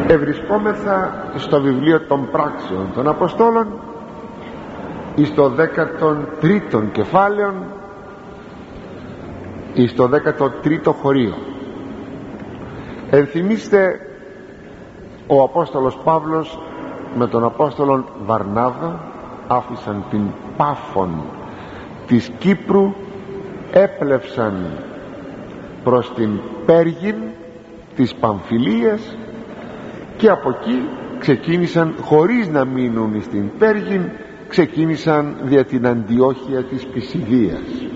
Ευρισκόμεθα στο βιβλίο των πράξεων των Αποστόλων εις το 13ο κεφάλαιο, εις το 13ο χωρίο. Ενθυμίστε, ο Απόστολος Παύλος με τον Απόστολον Βαρνάβα άφησαν την Πάφων της Κύπρου, έπλευσαν προς την Πέργην της Παμφιλίας και από εκεί ξεκίνησαν, χωρίς να μείνουν στην Πέργην, ξεκίνησαν δια την Αντιόχεια της Πισιδίας.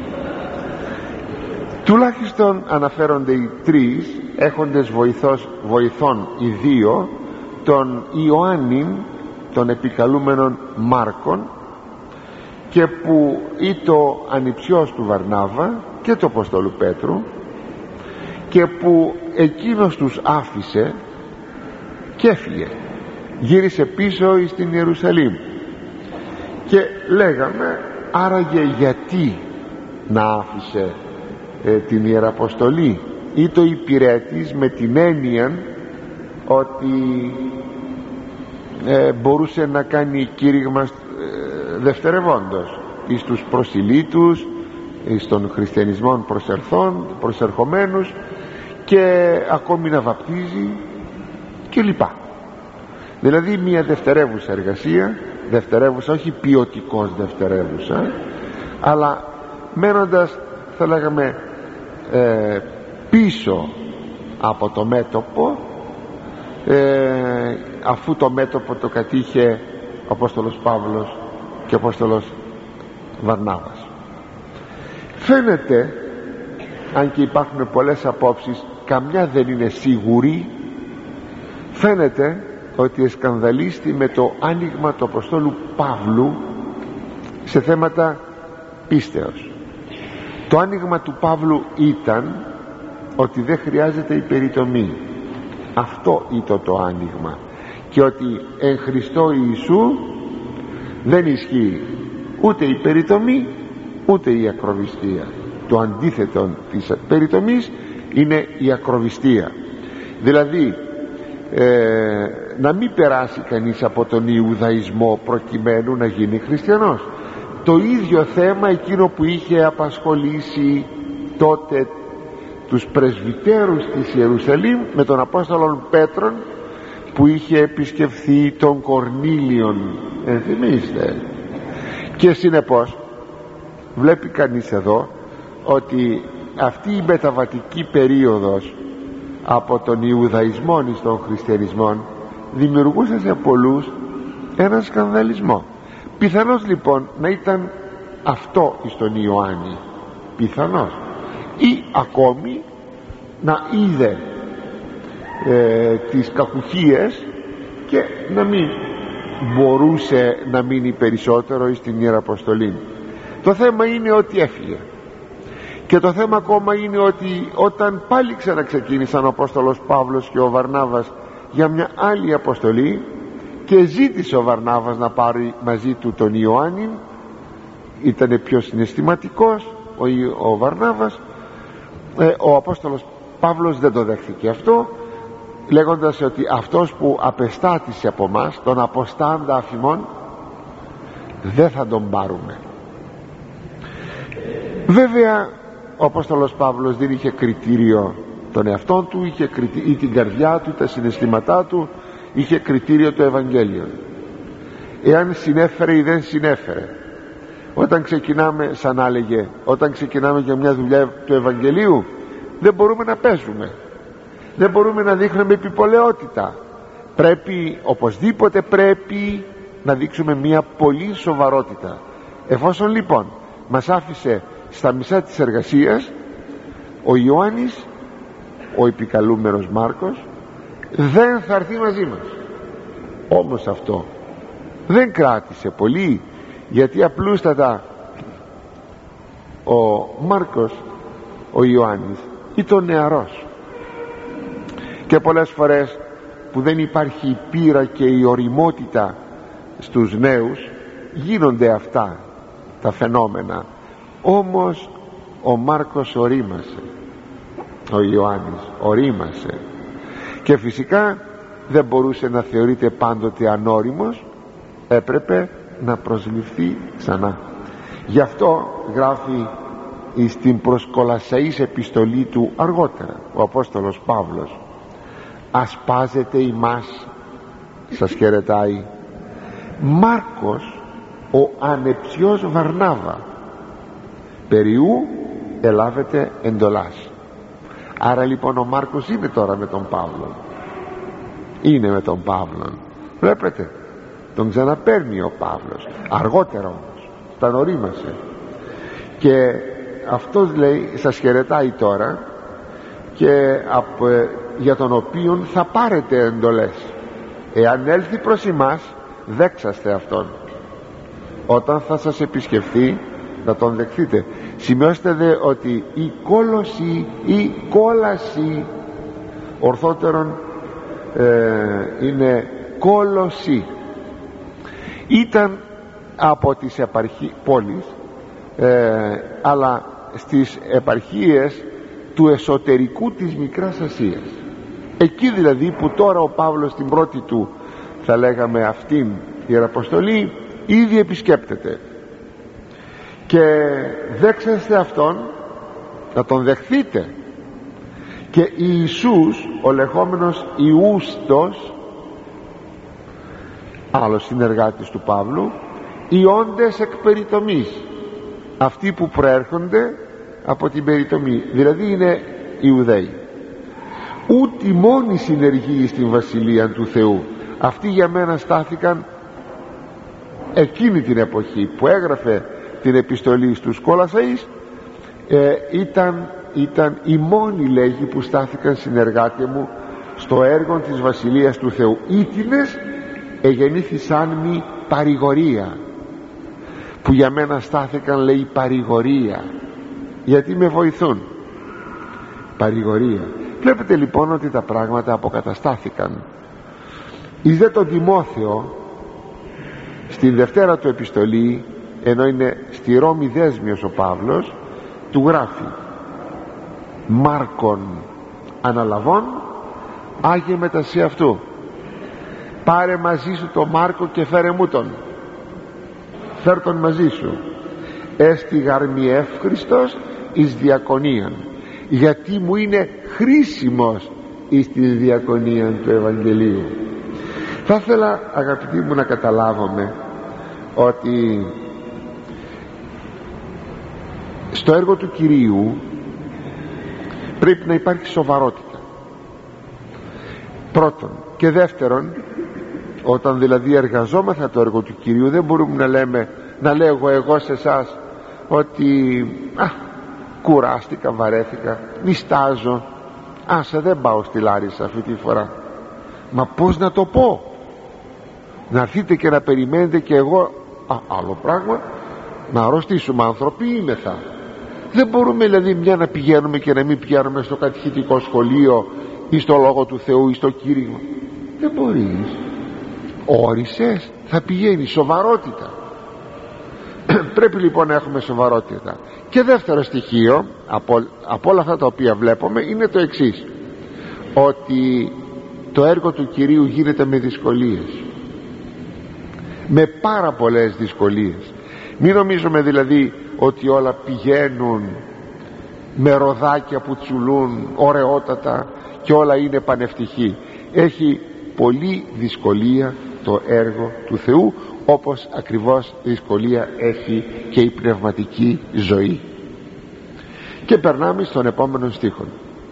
Τουλάχιστον αναφέρονται οι τρεις, έχοντες βοηθών οι δύο, τον Ιωάννην, τον επικαλούμενον Μάρκον, και που ήτο ανιψιός του Βαρνάβα και του Αποστόλου Πέτρου, και που εκείνος τους άφησε και έφυγε, γύρισε πίσω στην Ιερουσαλήμ. Και λέγαμε, άραγε γιατί να άφησε την Ιεραποστολή, ή το υπηρέτης με την έννοια ότι μπορούσε να κάνει κήρυγμα δευτερευόντως εις τους προσιλήτους, εις των χριστιανισμών προσερχομένους, και ακόμη να βαπτίζει και λοιπά. Δηλαδή μια δευτερεύουσα εργασία, δευτερεύουσα, όχι ποιοτικός δευτερεύουσα, αλλά μένοντας, θα λέγαμε, πίσω από το μέτωπο, αφού το μέτωπο το κατήχε ο Απόστολος Παύλος και ο Απόστολος Βαρνάβας. Φαίνεται, αν και υπάρχουν πολλές απόψεις, καμιά δεν είναι σίγουρη, φαίνεται ότι εσκανδαλίστη με το άνοιγμα του Αποστόλου Παύλου σε θέματα πίστεως. Το άνοιγμα του Παύλου ήταν ότι δεν χρειάζεται υπεριτομή. Αυτό ήταν το άνοιγμα, και ότι εν Χριστώ Ιησού δεν ισχύει ούτε η περιτομή ούτε η ακροβιστία. Το αντίθετο της περιτομής είναι η ακροβιστία, δηλαδή να μην περάσει κανείς από τον Ιουδαϊσμό προκειμένου να γίνει χριστιανός. Το ίδιο θέμα εκείνο που είχε απασχολήσει τότε τους πρεσβυτέρους της Ιερουσαλήμ με τον Απόστολον Πέτρον, που είχε επισκεφθεί τον Κορνήλιον, ενθυμίστε. Και συνεπώς βλέπει κανείς εδώ ότι αυτή η μεταβατική περίοδος από τον Ιουδαϊσμό στον χριστιανισμό δημιουργούσε σε πολλούς έναν σκανδαλισμό. Πιθανώς λοιπόν να ήταν αυτό στον Ιωάννη, πιθανώς, ή ακόμη να είδε τις κακουχίες και να μην μπορούσε να μείνει περισσότερο στην Ιεραποστολή. Το θέμα είναι ότι έφυγε, και το θέμα ακόμα είναι ότι όταν πάλι ξαναξεκίνησαν ο Απόστολος Παύλος και ο Βαρνάβας για μια άλλη αποστολή, και ζήτησε ο Βαρνάβας να πάρει μαζί του τον Ιωάννη, ήταν πιο συναισθηματικός ο Βαρνάβας, ο Απόστολος Παύλος δεν το δέχθηκε αυτό, λέγοντας ότι αυτός που απεστάτησε από μας, τον αποστάντα αφημών, δεν θα τον πάρουμε. Βέβαια ο Απόστολος Παύλος δεν είχε κριτήριο τον εαυτόν του, ή την καρδιά του, τα συναισθήματά του, είχε κριτήριο το Ευαγγέλιο. Εάν συνέφερε ή δεν συνέφερε. Όταν ξεκινάμε, σαν να έλεγε, όταν ξεκινάμε για μια δουλειά του Ευαγγελίου, δεν μπορούμε να παίζουμε, δεν μπορούμε να δείχνουμε επιπολαιότητα. Πρέπει, οπωσδήποτε πρέπει να δείξουμε μια πολύ σοβαρότητα. Εφόσον λοιπόν μας άφησε στα μισά της εργασίας ο Ιωάννης, ο επικαλούμενος Μάρκος, δεν θα έρθει μαζί μας. Όμως αυτό δεν κράτησε πολύ, γιατί απλούστατα ο Μάρκος, ο Ιωάννης, ήταν νεαρός, και πολλές φορές που δεν υπάρχει η πείρα και η ωριμότητα στους νέους, γίνονται αυτά τα φαινόμενα. Όμως ο Μάρκος ορίμασε, ο Ιωάννης ορίμασε, και φυσικά δεν μπορούσε να θεωρείται πάντοτε ανώριμος, έπρεπε να προσληφθεί ξανά. Γι' αυτό γράφει στην προς Κολασσαείς επιστολή του αργότερα ο Απόστολος Παύλος: ασπάζεται ημάς, σας χαιρετάει, Μάρκος ο ανεψιός Βαρνάβα, περιού ελάβετε εντολάς. Άρα λοιπόν ο Μάρκος είναι τώρα με τον Παύλο, είναι με τον Παύλο, βλέπετε, τον ξαναπαίρνει ο Παύλος αργότερα, όμως τα ορίμασε, και αυτός λέει σας χαιρετάει τώρα, και για τον οποίον θα πάρετε εντολές. Εάν έλθει προς εμάς, δέξαστε αυτόν. Όταν θα σας επισκεφθεί, να τον δεχθείτε. Σημειώστε δε ότι η κόλωση ή κόλαση, ορθότερον είναι κόλωση, ήταν από τις πόλεις, αλλά στις επαρχίες του εσωτερικού της Μικράς Ασίας, εκεί δηλαδή που τώρα ο Παύλος στην πρώτη του, θα λέγαμε αυτήν ιεραποστολή, ήδη επισκέπτεται. Και δέξαστε αυτόν, να τον δεχθείτε. Και Ιησούς, ο λεγόμενος Ιούστος, άλλος συνεργάτης του Παύλου, οι όντες εκ περιτομής, αυτοί που προέρχονται από την περιτομή, δηλαδή είναι Ιουδαίοι, ούτε μόνοι συνεργοί στην Βασιλεία του Θεού. Αυτοί για μένα στάθηκαν εκείνη την εποχή που έγραφε την επιστολή στους Κολασσαείς, ήταν οι μόνοι, λέγει, που στάθηκαν συνεργάτε μου στο έργο της Βασιλείας του Θεού. Ήτινες εγεννήθησαν μη παρηγορία, που για μένα στάθηκαν, λέει, παρηγορία, γιατί με βοηθούν. Παρηγορία. Βλέπετε λοιπόν ότι τα πράγματα αποκαταστάθηκαν. Εις δε τον Τιμόθεο, στην δευτέρα του επιστολή, ενώ είναι στη Ρώμη δέσμιος ο Παύλος, του γράφει: Μάρκον αναλαβών, Άγιε μετασύ αυτού, πάρε μαζί σου το Μάρκο και φέρε μου τον, φέρ τον μαζί σου, έστι γαρμι εύχριστος εις διακονίαν, γιατί μου είναι χρήσιμος εις τη διακονία του Ευαγγελίου. Θα ήθελα, αγαπητοί μου, να καταλάβουμε ότι στο έργο του Κυρίου πρέπει να υπάρχει σοβαρότητα, πρώτον, και δεύτερον, όταν δηλαδή εργαζόμεθα το έργο του Κυρίου, δεν μπορούμε να λέγω εγώ σε εσάς ότι κουράστηκα, βαρέθηκα, νηστάζω, άσε, δεν πάω στη Λάρισα αυτή τη φορά. Μα πώς να το πω? Να έρθείτε και να περιμένετε και εγώ άλλο πράγμα, να αρρωστήσουμε, άνθρωποι είμεθα. Δεν μπορούμε δηλαδή μια να πηγαίνουμε και να μην πηγαίνουμε στο κατηχητικό σχολείο ή στο Λόγο του Θεού ή στο κήρυγμα. Δεν μπορείς. Όρισες, θα πηγαίνει. Σοβαρότητα. Πρέπει λοιπόν να έχουμε σοβαρότητα. Και δεύτερο στοιχείο από όλα αυτά τα οποία βλέπουμε είναι το εξής, ότι το έργο του Κυρίου γίνεται με δυσκολίες, με πάρα πολλές δυσκολίες. Μην νομίζουμε δηλαδή ότι όλα πηγαίνουν με ροδάκια που τσουλούν ωραιότατα και όλα είναι πανευτυχή. Έχει πολλή δυσκολία το έργο του Θεού, όπως ακριβώς δυσκολία έχει και η πνευματική ζωή. Και περνάμε στον επόμενο στίχο.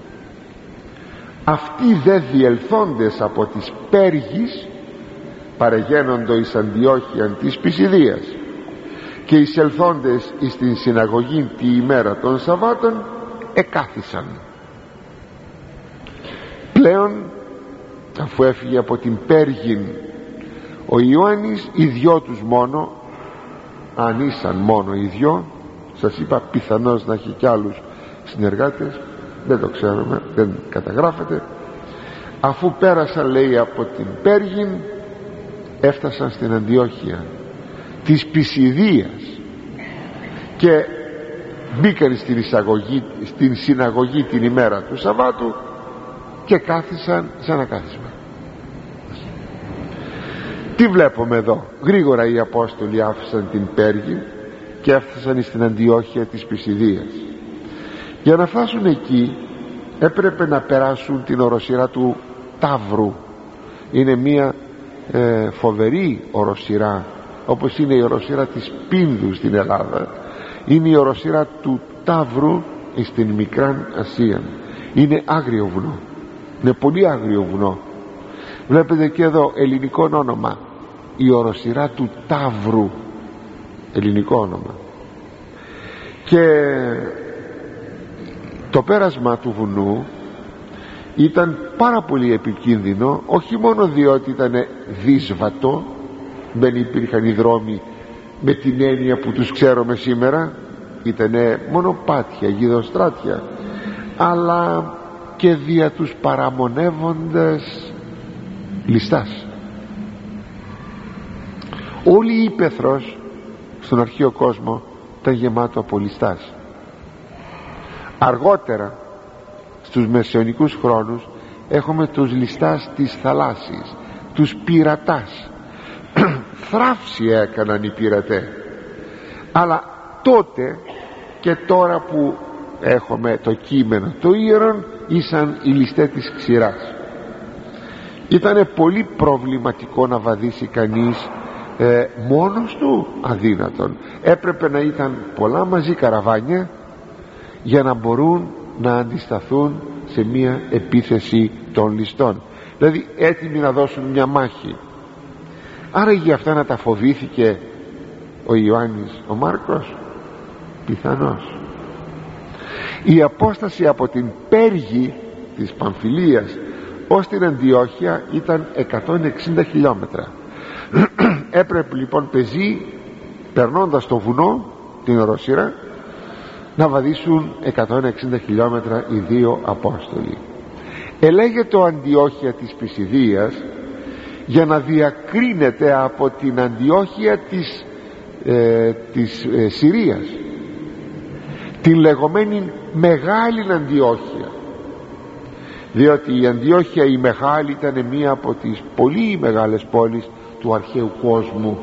Αυτοί δε διελθόντες από τις Πέργης παρεγαίνοντο εις Αντιόχειαν της Πισιδίας και εισελθόντες εις την συναγωγή τη ημέρα των Σαββάτων εκάθισαν. Πλέον, αφού έφυγε από την Πέργην ο Ιωάννης, οι δυο τους μόνο, αν ήσαν μόνο οι δυο, σας είπα πιθανώς να έχει κι άλλους συνεργάτες, δεν το ξέρουμε, δεν καταγράφεται, αφού πέρασαν, λέει, από την Πέργην, έφτασαν στην Αντιόχεια της Πισιδίας και μπήκαν στην συναγωγή την ημέρα του Σαββάτου και κάθισαν σε ένα κάθισμα. Τι βλέπουμε εδώ? Γρήγορα οι Απόστολοι άφησαν την Πέργη και έφτασαν στην Αντιόχεια της Πισιδίας. Για να φτάσουν εκεί έπρεπε να περάσουν την οροσειρά του Ταύρου. Είναι μια φοβερή οροσειρά, όπως είναι η οροσειρά της Πίνδου στην Ελλάδα. Είναι η οροσειρά του Ταύρου στην Μικράν Ασία. Είναι άγριο βουνό, είναι πολύ άγριο βουνό. Βλέπετε και εδώ ελληνικό όνομα, η οροσειρά του Ταύρου, ελληνικό όνομα. Και το πέρασμα του βουνού ήταν πάρα πολύ επικίνδυνο, όχι μόνο διότι ήταν δύσβατο, δεν υπήρχαν οι δρόμοι με την έννοια που τους ξέρουμε σήμερα, ήταν μονοπάτια, γιδοστράτια, αλλά και δια τους παραμονεύοντες ληστάς. Όλη η ύπαιθρος στον αρχαίο κόσμο ήταν γεμάτο από ληστάς. Αργότερα στους μεσαιωνικούς χρόνους έχουμε τους ληστάς της θαλάσσης, τους πειρατάς. Θράψη έκαναν οι πειρατές, αλλά τότε και τώρα που έχουμε το κείμενο το Ιερόν, ήσαν οι ληστές της ξηράς. Ήτανε πολύ προβληματικό να βαδίσει κανείς μόνος του, αδύνατον. Έπρεπε να ήταν πολλά μαζί καραβάνια για να μπορούν να αντισταθούν σε μια επίθεση των ληστών, δηλαδή έτοιμοι να δώσουν μια μάχη. Άρα για αυτά να τα φοβήθηκε ο Ιωάννης ο Μάρκος? Πιθανώς. Η απόσταση από την Πέργη της Παμφυλίας ως την Αντιόχεια ήταν 160 χιλιόμετρα. Έπρεπε λοιπόν πεζοί, περνώντας το βουνό, την οροσύρα, να βαδίσουν 160 χιλιόμετρα οι δύο Απόστολοι. Ελέγεται ο Αντιόχεια της Πισιδίας για να διακρίνεται από την Αντιόχεια της Συρίας, την λεγόμενη Μεγάλη Αντιόχεια, διότι η Αντιόχεια η Μεγάλη ήταν μία από τις πολύ μεγάλες πόλεις του αρχαίου κόσμου.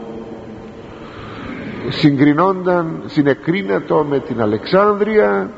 Συνεκρίνατο με την Αλεξάνδρεια,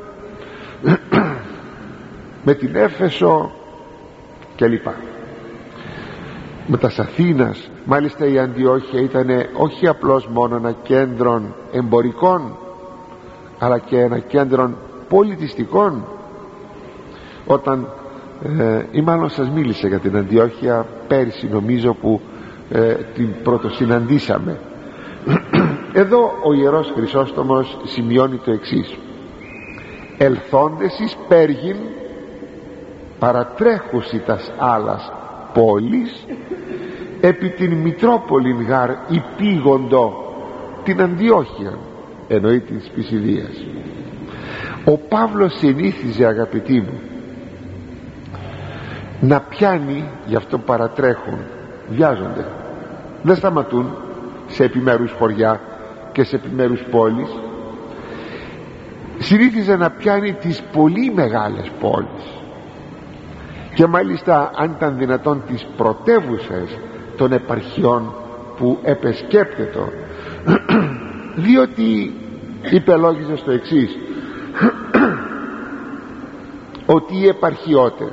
με την Έφεσο κλπ, με τα Αθήνας. Μάλιστα η Αντιόχεια ήταν όχι απλώς μόνο ένα κέντρο εμπορικών, αλλά και ένα κέντρο πολιτιστικών. Όταν ή μάλλον σας μίλησα για την Αντιόχεια πέρσι, νομίζω, που την πρωτοσυναντήσαμε. Εδώ ο Ιερός Χρυσόστομος σημειώνει το εξής: ελθόντες εις Πέργην παρατρέχουσι τας άλλας πόλης, επί την Μητρόπολην γαρ υπήγοντο την Αντιόχεια, εννοεί της Πισιδίας. Ο Παύλος συνήθιζε, αγαπητοί μου, να πιάνει, γι' αυτό παρατρέχουν, βιάζονται, δεν σταματούν σε επιμέρους χωριά και σε επιμέρους πόλεις. Συνήθιζε να πιάνει τις πολύ μεγάλες πόλεις, και μάλιστα αν ήταν δυνατόν τις πρωτεύουσες των επαρχιών που επεσκέπτετο, διότι υπελόγιζε στο εξής, ότι οι επαρχιώτες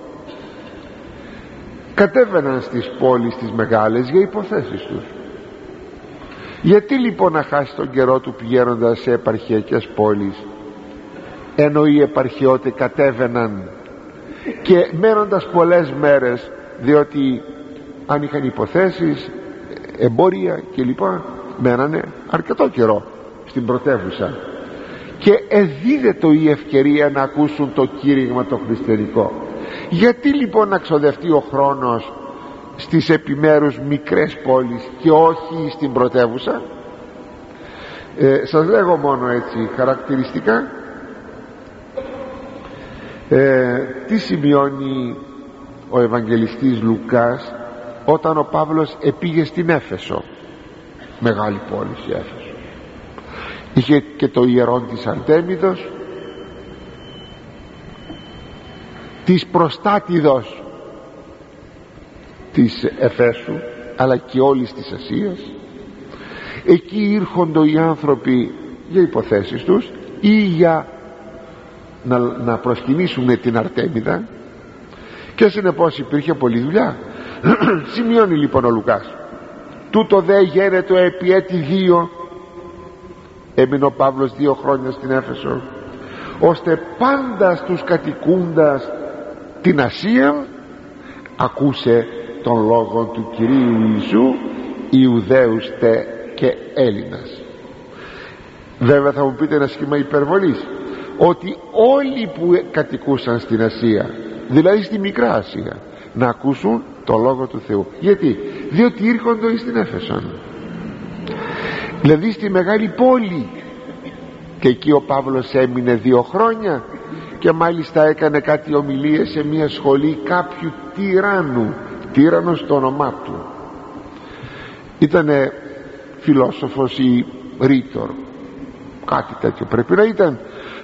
κατέβαιναν στις πόλεις τις μεγάλες για υποθέσεις τους. Γιατί λοιπόν να χάσει τον καιρό του πηγαίνοντας σε επαρχιακές πόλεις, ενώ οι επαρχιώτες κατέβαιναν και μένοντας πολλές μέρες, διότι αν είχαν υποθέσεις, εμπόρια κλπ, μένανε αρκετό καιρό στην πρωτεύουσα και εδίδετο η ευκαιρία να ακούσουν το κήρυγμα το χριστιανικό. Γιατί λοιπόν να ξοδευτεί ο χρόνος στις επιμέρους μικρές πόλεις και όχι στην πρωτεύουσα? Σας λέγω μόνο έτσι χαρακτηριστικά τι σημειώνει ο Ευαγγελιστής Λουκάς όταν ο Παύλος επήγε στην Έφεσο, μεγάλη πόλη η Έφεσο. Είχε και το ιερόν της Αρτέμιδος, της προστάτηδος της Εφέσου, αλλά και όλης της Ασίας. Εκεί ήρχοντο οι άνθρωποι για υποθέσεις τους ή για να προσκυνήσουν την Αρτέμιδα, και συνεπώς υπήρχε πολλή δουλειά. Σημειώνει λοιπόν ο Λουκάς: τούτο δε γένετο επί έτη 2, έμεινε ο Παύλος 2 χρόνια στην Έφεσο, ώστε πάντα στους κατοικούντας την Ασία ακούσε τον λόγο του Κυρίου Ιησού, Ιουδαίους τε και Έλληνας. Βέβαια θα μου πείτε ένα σχήμα υπερβολής, ότι όλοι που κατοικούσαν στην Ασία, δηλαδή στη Μικρά Ασία, να ακούσουν το λόγο του Θεού. Γιατί? Διότι ήρχοντο στην Έφεσον, δηλαδή στη μεγάλη πόλη, και εκεί ο Παύλος έμεινε 2 χρόνια και μάλιστα έκανε κάτι ομιλίες σε μια σχολή κάποιου τύραννος το όνομά του. Ήτανε φιλόσοφος ή ρήτορ, κάτι τέτοιο πρέπει να ήταν,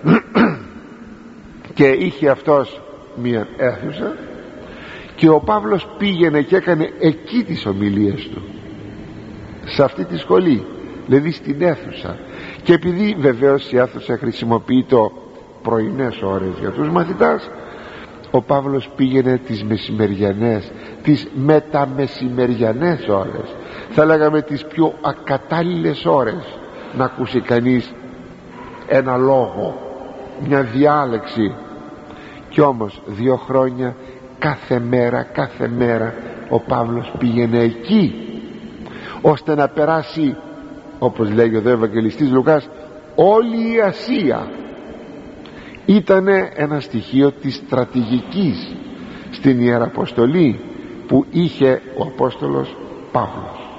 και είχε αυτός μια αίθουσα και ο Παύλος πήγαινε και έκανε εκεί τις ομιλίες του, σε αυτή τη σχολή, δηλαδή στην αίθουσα. Και επειδή βεβαίως η αίθουσα χρησιμοποιεί το πρωινές ώρες για τους μαθητάς, ο Παύλος πήγαινε τις μεσημεριανές, τις μεταμεσημεριανές ώρες, θα λέγαμε τις πιο ακατάλληλες ώρες, να ακούσει κανείς ένα λόγο, μια διάλεξη. Κι όμως 2 χρόνια κάθε μέρα ο Παύλος πήγαινε εκεί, ώστε να περάσει, όπως λέγει ο Ευαγγελιστής Λουκάς, όλη η Ασία. Ήτανε ένα στοιχείο της στρατηγικής στην Ιεραποστολή που είχε ο Απόστολος Παύλος.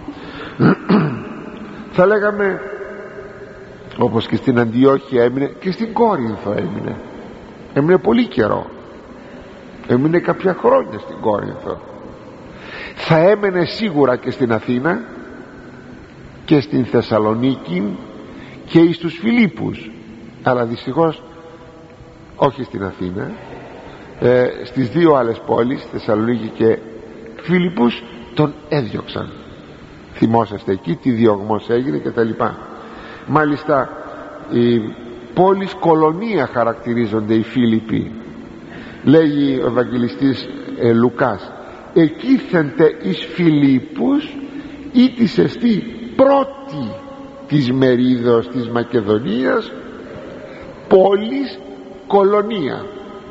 Θα λέγαμε, όπως και στην Αντιόχεια έμεινε, και στην Κόρινθο έμεινε πολύ καιρό, έμεινε κάποια χρόνια στην Κόρινθο. Θα έμενε σίγουρα και στην Αθήνα και στην Θεσσαλονίκη και εις τους Φιλίππους, αλλά δυστυχώς όχι στην Αθήνα. Στις 2 άλλες πόλεις, Θεσσαλονίκη και Φιλίππους, τον έδιωξαν. Θυμόσαστε εκεί τι διωγμός έγινε και τα λοιπά. Μάλιστα οι πόλεις κολονία χαρακτηρίζονται οι Φίλιπποι. Λέγει ο Ευαγγελιστής Λουκάς: εκείθεντε εις Φιλίππους ή της εστί πρώτη της μερίδος της Μακεδονίας πόλης κολονία,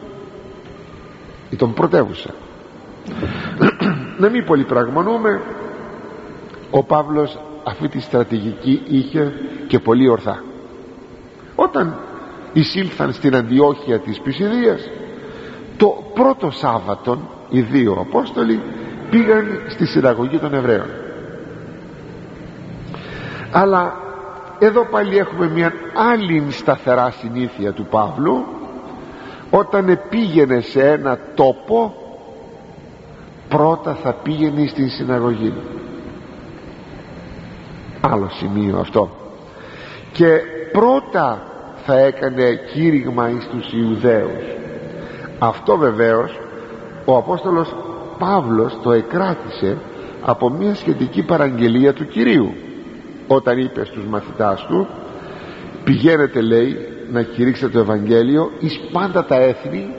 ή τον πρωτεύουσα. Να μην πολυπραγμονούμε, ο Παύλος αυτή τη στρατηγική είχε και πολύ ορθά. Όταν εισήλθαν στην Αντιόχεια της Πισιδίας, το πρώτο Σάββατον οι 2 Απόστολοι πήγαν στη συναγωγή των Εβραίων. Αλλά εδώ πάλι έχουμε μια άλλη σταθερά συνήθεια του Παύλου. Όταν πήγαινε σε ένα τόπο, πρώτα θα πήγαινε στην συναγωγή. Άλλο σημείο αυτό. Και πρώτα θα έκανε κήρυγμα εις τους Ιουδαίους. Αυτό βεβαίως ο Απόστολος Παύλος το εκράτησε από μια σχετική παραγγελία του Κυρίου, όταν είπε στους μαθητάς του: πηγαίνετε, λέει, να κηρύξετε το Ευαγγέλιο εις πάντα τα έθνη,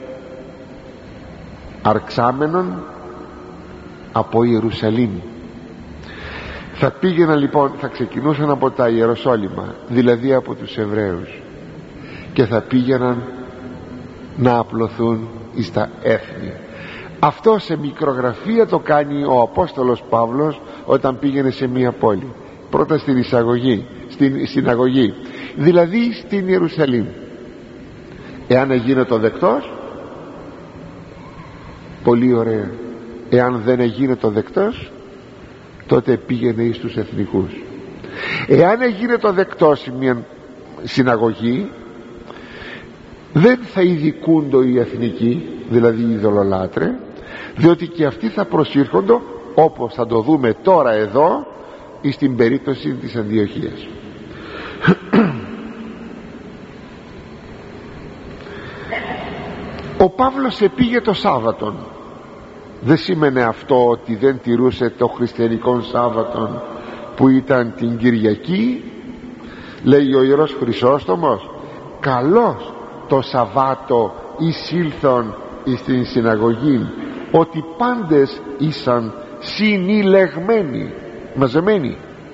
αρξάμενον από Ιερουσαλήμ. Θα πήγαιναν λοιπόν, θα ξεκινούσαν από τα Ιεροσόλυμα, δηλαδή από τους Εβραίους, και θα πήγαιναν να απλωθούν εις τα έθνη. Αυτό σε μικρογραφία το κάνει ο Απόστολος Παύλος όταν πήγαινε σε μία πόλη. Πρώτα στην εισαγωγή, στην συναγωγή, δηλαδή στην Ιερουσαλήμ. Εάν εγίνετο δεκτός, πολύ ωραία. Εάν δεν εγίνετο δεκτός, τότε πήγαινε εις τους εθνικούς. Εάν εγίνετο δεκτός σε μια συναγωγή, δεν θα ειδικούντο οι εθνικοί, δηλαδή οι ειδωλολάτρε, διότι και αυτοί θα προσήρχοντο, όπως θα το δούμε τώρα εδώ εις την περίπτωση της Αντιοχίας. Ο Παύλος επήγε το Σάββατον δεν σήμαινε αυτό ότι δεν τηρούσε το χριστιανικό Σάββατο που ήταν την Κυριακή. Λέει ο Ιερός Χρυσόστομος, καλώς το Σαββάτο εισήλθον εις την συναγωγή, ότι πάντες ήσαν συνηλεγμένοι, μαζεμένοι.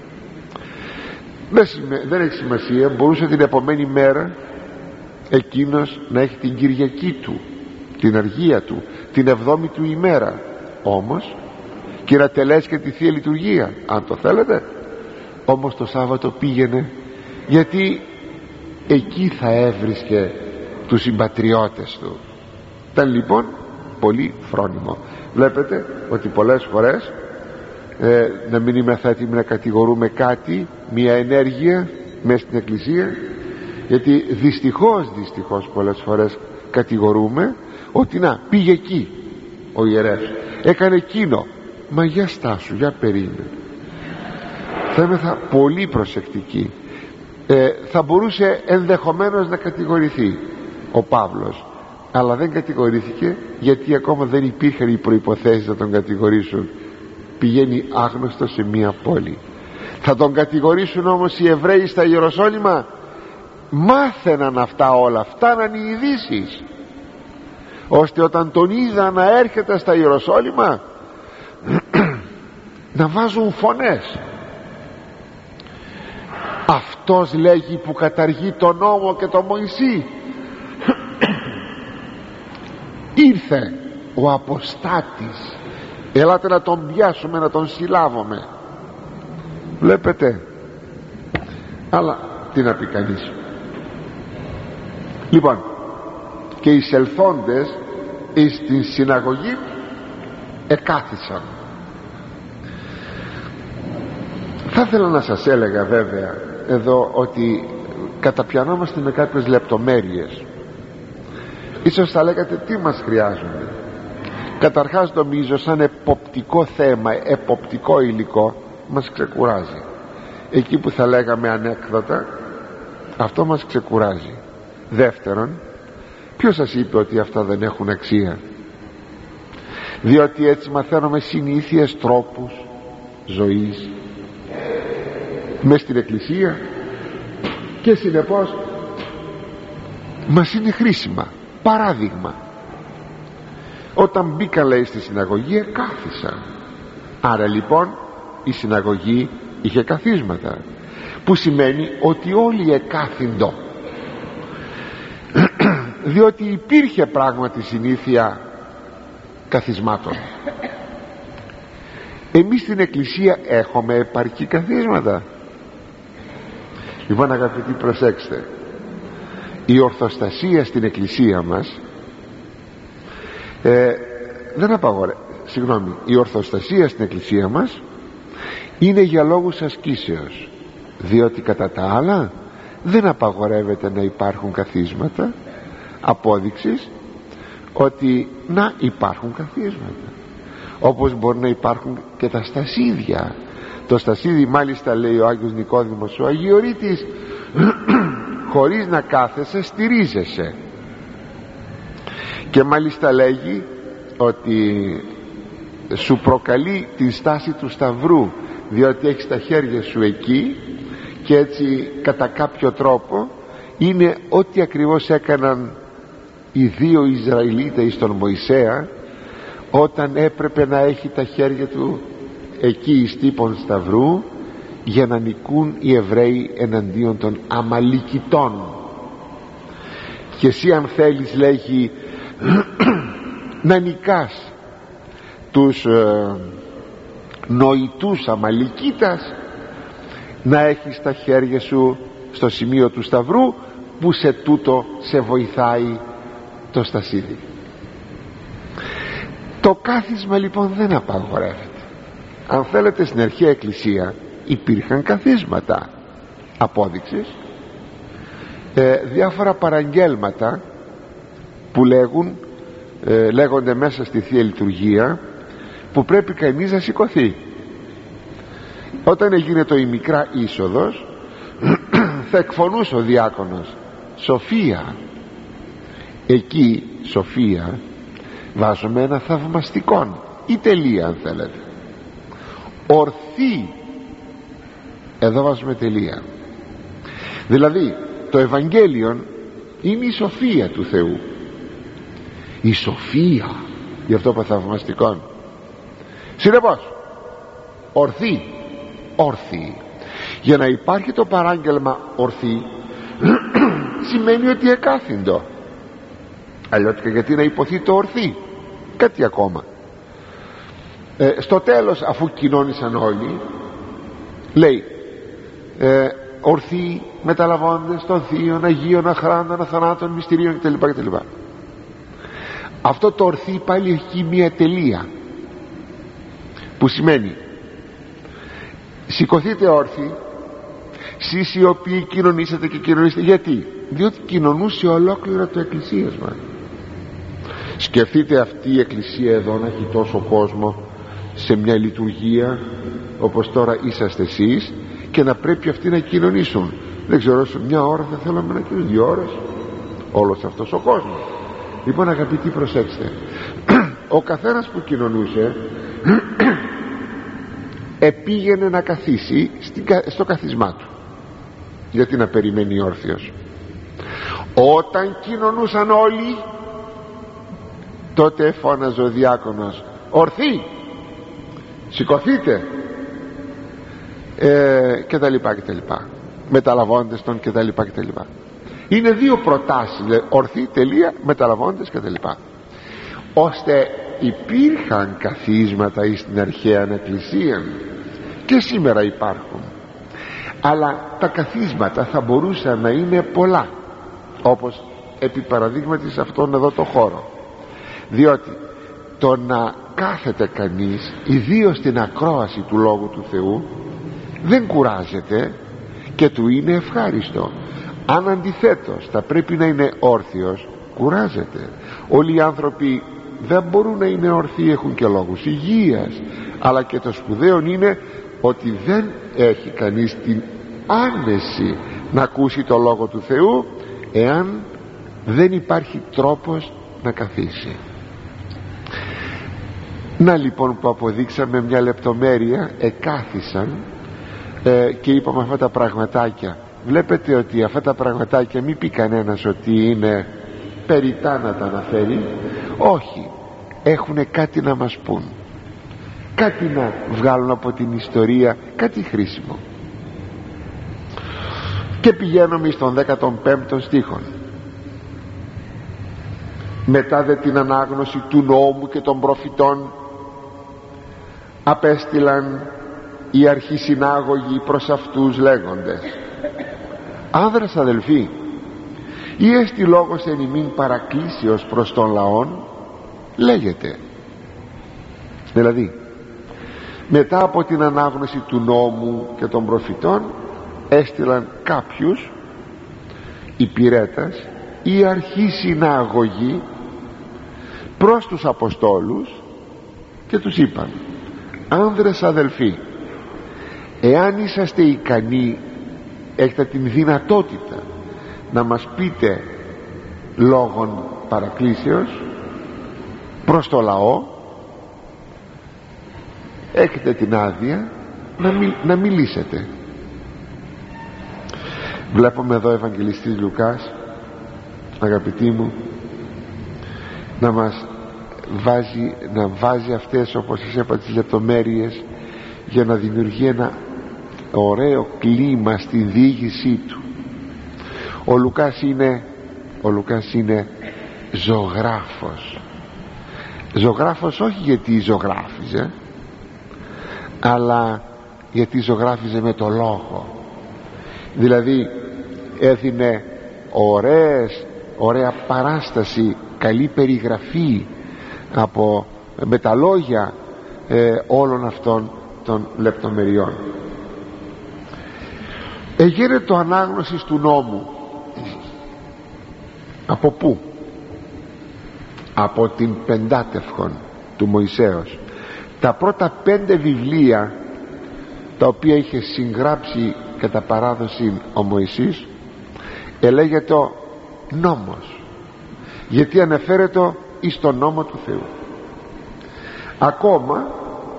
Δεν έχει σημασία, μπορούσε την επομένη μέρα εκείνος να έχει την Κυριακή του, την αργία του, την 7η του ημέρα, όμως και να τελέσει και τη Θεία Λειτουργία αν το θέλετε. Όμως το Σάββατο πήγαινε, γιατί εκεί θα έβρισκε τους συμπατριώτες του. Ήταν λοιπόν πολύ φρόνιμο. Βλέπετε ότι πολλές φορές να μην είμαστε έτοιμοι να κατηγορούμε κάτι, μια ενέργεια μέσα στην Εκκλησία, γιατί δυστυχώς πολλές φορές κατηγορούμε ότι να πήγε εκεί ο ιερεύς, έκανε εκείνο. Μα για στάσου, για περίμενε. Θα είμαι πολύ προσεκτική. Θα μπορούσε ενδεχομένως να κατηγορηθεί ο Παύλος, αλλά δεν κατηγορήθηκε, γιατί ακόμα δεν υπήρχαν οι προϋποθέσεις να τον κατηγορήσουν. Πηγαίνει άγνωστο σε μία πόλη. Θα τον κατηγορήσουν όμως οι Εβραίοι στα Ιεροσόλυμα. Μάθαιναν αυτά όλα, φτάναν οι ειδήσεις, ώστε όταν τον είδαν να έρχεται στα Ιεροσόλυμα να βάζουν φωνές. Αυτός, λέγει, που καταργεί τον νόμο και τον Μωυσή, ήρθε ο αποστάτης, ελάτε να τον πιάσουμε, να τον συλλάβουμε. Βλέπετε. Αλλά τι να πει κανείς. Λοιπόν, και οι εισελθόντες εις την συναγωγή εκάθισαν. Θα ήθελα να σας έλεγα βέβαια εδώ ότι καταπιανόμαστε με κάποιες λεπτομέρειες. Ίσως θα λέγατε τι μας χρειάζονται. Καταρχάς νομίζω σαν εποπτικό θέμα, εποπτικό υλικό μας ξεκουράζει. Εκεί που θα λέγαμε ανέκδοτα, αυτό μας ξεκουράζει. Δεύτερον, ποιος σας είπε ότι αυτά δεν έχουν αξία? Διότι έτσι μαθαίνουμε συνήθειες, τρόπους ζωής μες στην Εκκλησία και συνεπώς μας είναι χρήσιμα. Παράδειγμα, όταν μπήκαν, λέει, στη συναγωγή, κάθισαν. Άρα λοιπόν η συναγωγή είχε καθίσματα, που σημαίνει ότι όλοι εκάθιντο, διότι υπήρχε πράγματι συνήθεια καθισμάτων. Εμείς στην Εκκλησία έχουμε επαρκή καθίσματα? Λοιπόν, αγαπητοί, προσέξτε, η ορθοστασία στην Εκκλησία μας η ορθοστασία στην Εκκλησία μας είναι για λόγους ασκήσεως, διότι κατά τα άλλα δεν απαγορεύεται να υπάρχουν καθίσματα. Απόδειξης ότι να υπάρχουν καθίσματα, όπως μπορεί να υπάρχουν και τα στασίδια. Το στασίδι, μάλιστα, λέει ο Άγιος Νικόδημος ο Αγιορείτης, χωρίς να κάθεσαι στηρίζεσαι. Και μάλιστα λέγει ότι σου προκαλεί την στάση του σταυρού, διότι έχεις τα χέρια σου εκεί, και έτσι κατά κάποιο τρόπο είναι ό,τι ακριβώς έκαναν οι δύο Ισραηλίτες στον Μωυσέα, όταν έπρεπε να έχει τα χέρια του εκεί εις τύπων σταυρού, για να νικούν οι Εβραίοι εναντίον των Αμαλικιτών. Και εσύ, αν θέλεις, λέγει, να νικάς τους νοητούς Αμαλικίτας, να έχεις τα χέρια σου στο σημείο του σταυρού, που σε τούτο σε βοηθάει το στασίδι. Το κάθισμα λοιπόν δεν απαγορεύεται. Αν θέλετε, στην αρχαία Εκκλησία υπήρχαν καθίσματα. Απόδειξης, διάφορα παραγγέλματα που λέγονται μέσα στη Θεία Λειτουργία, που πρέπει κανείς να σηκωθεί. Όταν έγινε η μικρά είσοδος, θα εκφωνούσε ο διάκονος Σοφία. Εκεί Σοφία βάζουμε ένα θαυμαστικόν, ή τελεία αν θέλετε. Ορθή, εδώ βάζουμε τελεία. Δηλαδή το Ευαγγέλιο είναι η σοφία του Θεού, η σοφία, γι' αυτό παθαυμαστικών. Συνεπώς ορθή, όρθιη. Για να υπάρχει το παράγγελμα ορθή σημαίνει ότι εκάθυντο, αλλιώτικα γιατί να υποθεί το ορθή. Κάτι ακόμα, στο τέλος, αφού κοινώνησαν όλοι, λέει ορθοί μεταλαβώντες των θείων Αγίων αχράντων αθανάτων μυστηρίων κτλ. Αυτό το ορθή πάλι έχει μία τελεία, που σημαίνει σηκωθείτε όρθιοι εσείς οι οποίοι κοινωνήσατε και κοινωνήσετε. Γιατί? Διότι κοινωνούσε ολόκληρο το εκκλησίασμα. Σκεφτείτε αυτή η εκκλησία εδώ να έχει τόσο κόσμο σε μια λειτουργία όπως τώρα είσαστε εσείς, και να πρέπει αυτοί να κοινωνήσουν. Δεν ξέρω, σε μια ώρα θα θέλαμε να κοινωνήσουν, 2 ώρες, όλος αυτός ο κόσμος. Λοιπόν αγαπητοί, προσέξτε, ο καθένας που κοινωνούσε επήγαινε να καθίσει στο καθισμά του. Γιατί να περιμένει όρθιος? Όταν κοινωνούσαν όλοι, τότε φώναζε ο διάκονος ορθοί, σηκωθείτε, και τα λοιπά και τα λοιπά, μεταλαβώντες τον και τα λοιπά και τα λοιπά. Είναι 2 προτάσεις, ορθοί τελεία, μεταλαβώντες και τα λοιπά. Ώστε υπήρχαν καθίσματα στην αρχαία εκκλησία, και σήμερα υπάρχουν, αλλά τα καθίσματα θα μπορούσαν να είναι πολλά, όπως επί παραδείγματι σε αυτόν εδώ το χώρο. Διότι το να κάθεται κανείς, ιδίως στην ακρόαση του Λόγου του Θεού, δεν κουράζεται και του είναι ευχάριστο. Αν αντιθέτως θα πρέπει να είναι όρθιος, κουράζεται. Όλοι οι άνθρωποι δεν μπορούν να είναι όρθιοι, έχουν και λόγους υγείας, αλλά και το σπουδαίο είναι ότι δεν έχει κανείς την άνεση να ακούσει το Λόγο του Θεού εάν δεν υπάρχει τρόπος να καθίσει. Να λοιπόν που αποδείξαμε μια λεπτομέρεια, εκάθισαν και είπαμε αυτά τα πραγματάκια. Βλέπετε ότι αυτά τα πραγματάκια μην πει κανένας ότι είναι περιττά να τα αναφέρει. Όχι, έχουν κάτι να μας πούν, κάτι να βγάλουν από την ιστορία, κάτι χρήσιμο. Και πηγαίνουμε στον 15ο στίχο. Μετά δε την ανάγνωση του νόμου και των προφητών απέστειλαν οι αρχισυνάγωγοι προς αυτούς λέγοντες: άνδρας αδελφοί, ή έστι λόγος εν ημίν παρακλήσεως προς τον λαόν? Λέγεται. Δηλαδή μετά από την ανάγνωση του νόμου και των προφητών έστειλαν κάποιους υπηρέτας ή αρχισυνάγωγοι προς τους Αποστόλους και τους είπαν: άνδρες αδελφοί, εάν είσαστε ικανοί, έχετε την δυνατότητα να μας πείτε λόγων παρακλήσεως προς το λαό, έχετε την άδεια να μιλήσετε. Βλέπουμε εδώ Ευαγγελιστής Λουκάς, αγαπητοί μου, να μας βάζει αυτές, όπως σας είπα, τις λεπτομέρειες για να δημιουργεί ένα ωραίο κλίμα στη διήγησή του. Ο Λουκάς είναι ζωγράφος. Ζωγράφος όχι γιατί ζωγράφιζε, αλλά γιατί ζωγράφιζε με το λόγο. Δηλαδή έδινε ωραία παράσταση, καλή περιγραφή με τα λόγια όλων αυτών των λεπτομεριών. Έγινε το ανάγνωσης του νόμου. Από πού? Από την Πεντάτευχον του Μωυσέως. Τα πρώτα 5 βιβλία τα οποία είχε συγγράψει κατά παράδοση ο Μωυσής ελέγεται νόμος, γιατί αναφέρεται εις τον νόμο του Θεού. Ακόμα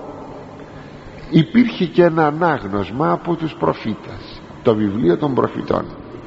υπήρχε και ένα ανάγνωσμα από τους προφήτες, το βιβλίο των προφητών.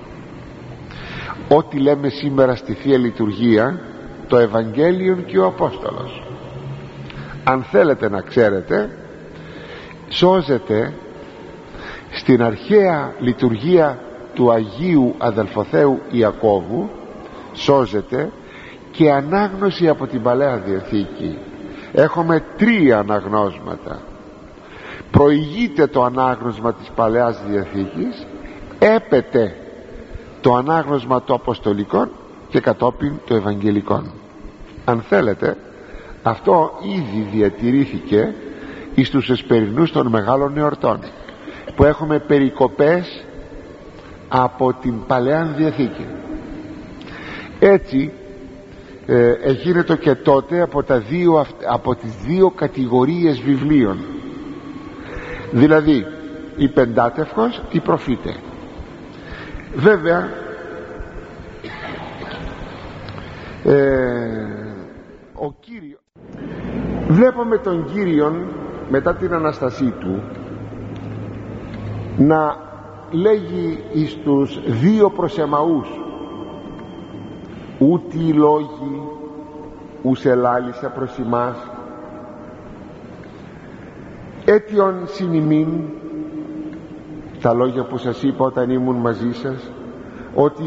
Ό,τι λέμε σήμερα στη Θεία Λειτουργία, το Ευαγγέλιο και ο Απόστολος. Αν θέλετε να ξέρετε, σώζεται στην αρχαία λειτουργία του Αγίου Αδελφοθέου Ιακώβου, σώζεται και ανάγνωση από την Παλαιά Διαθήκη. Έχουμε 3 αναγνώσματα. Προηγείται το ανάγνωσμα της Παλαιάς Διαθήκης, έπεται το ανάγνωσμα των Αποστολικών και κατόπιν το Ευαγγελικών. Αν θέλετε, αυτό ήδη διατηρήθηκε εις τους εσπερινούς των μεγάλων εορτών, που έχουμε περικοπές από την Παλαιά Διαθήκη. Έτσι γίνεται και τότε από τις 2 κατηγορίες βιβλίων, δηλαδή η Πεντάτευχος, η Προφήτε. Βέβαια ο Κύριος, βλέπουμε τον Κύριον μετά την Αναστασή του να λέγει εις τους 2 προς Εμαούς: ούτι οι λόγοι ους ελάλησα προς ημάς, αίτιον συν ημίν, τα λόγια που σας είπα όταν ήμουν μαζί σας, ότι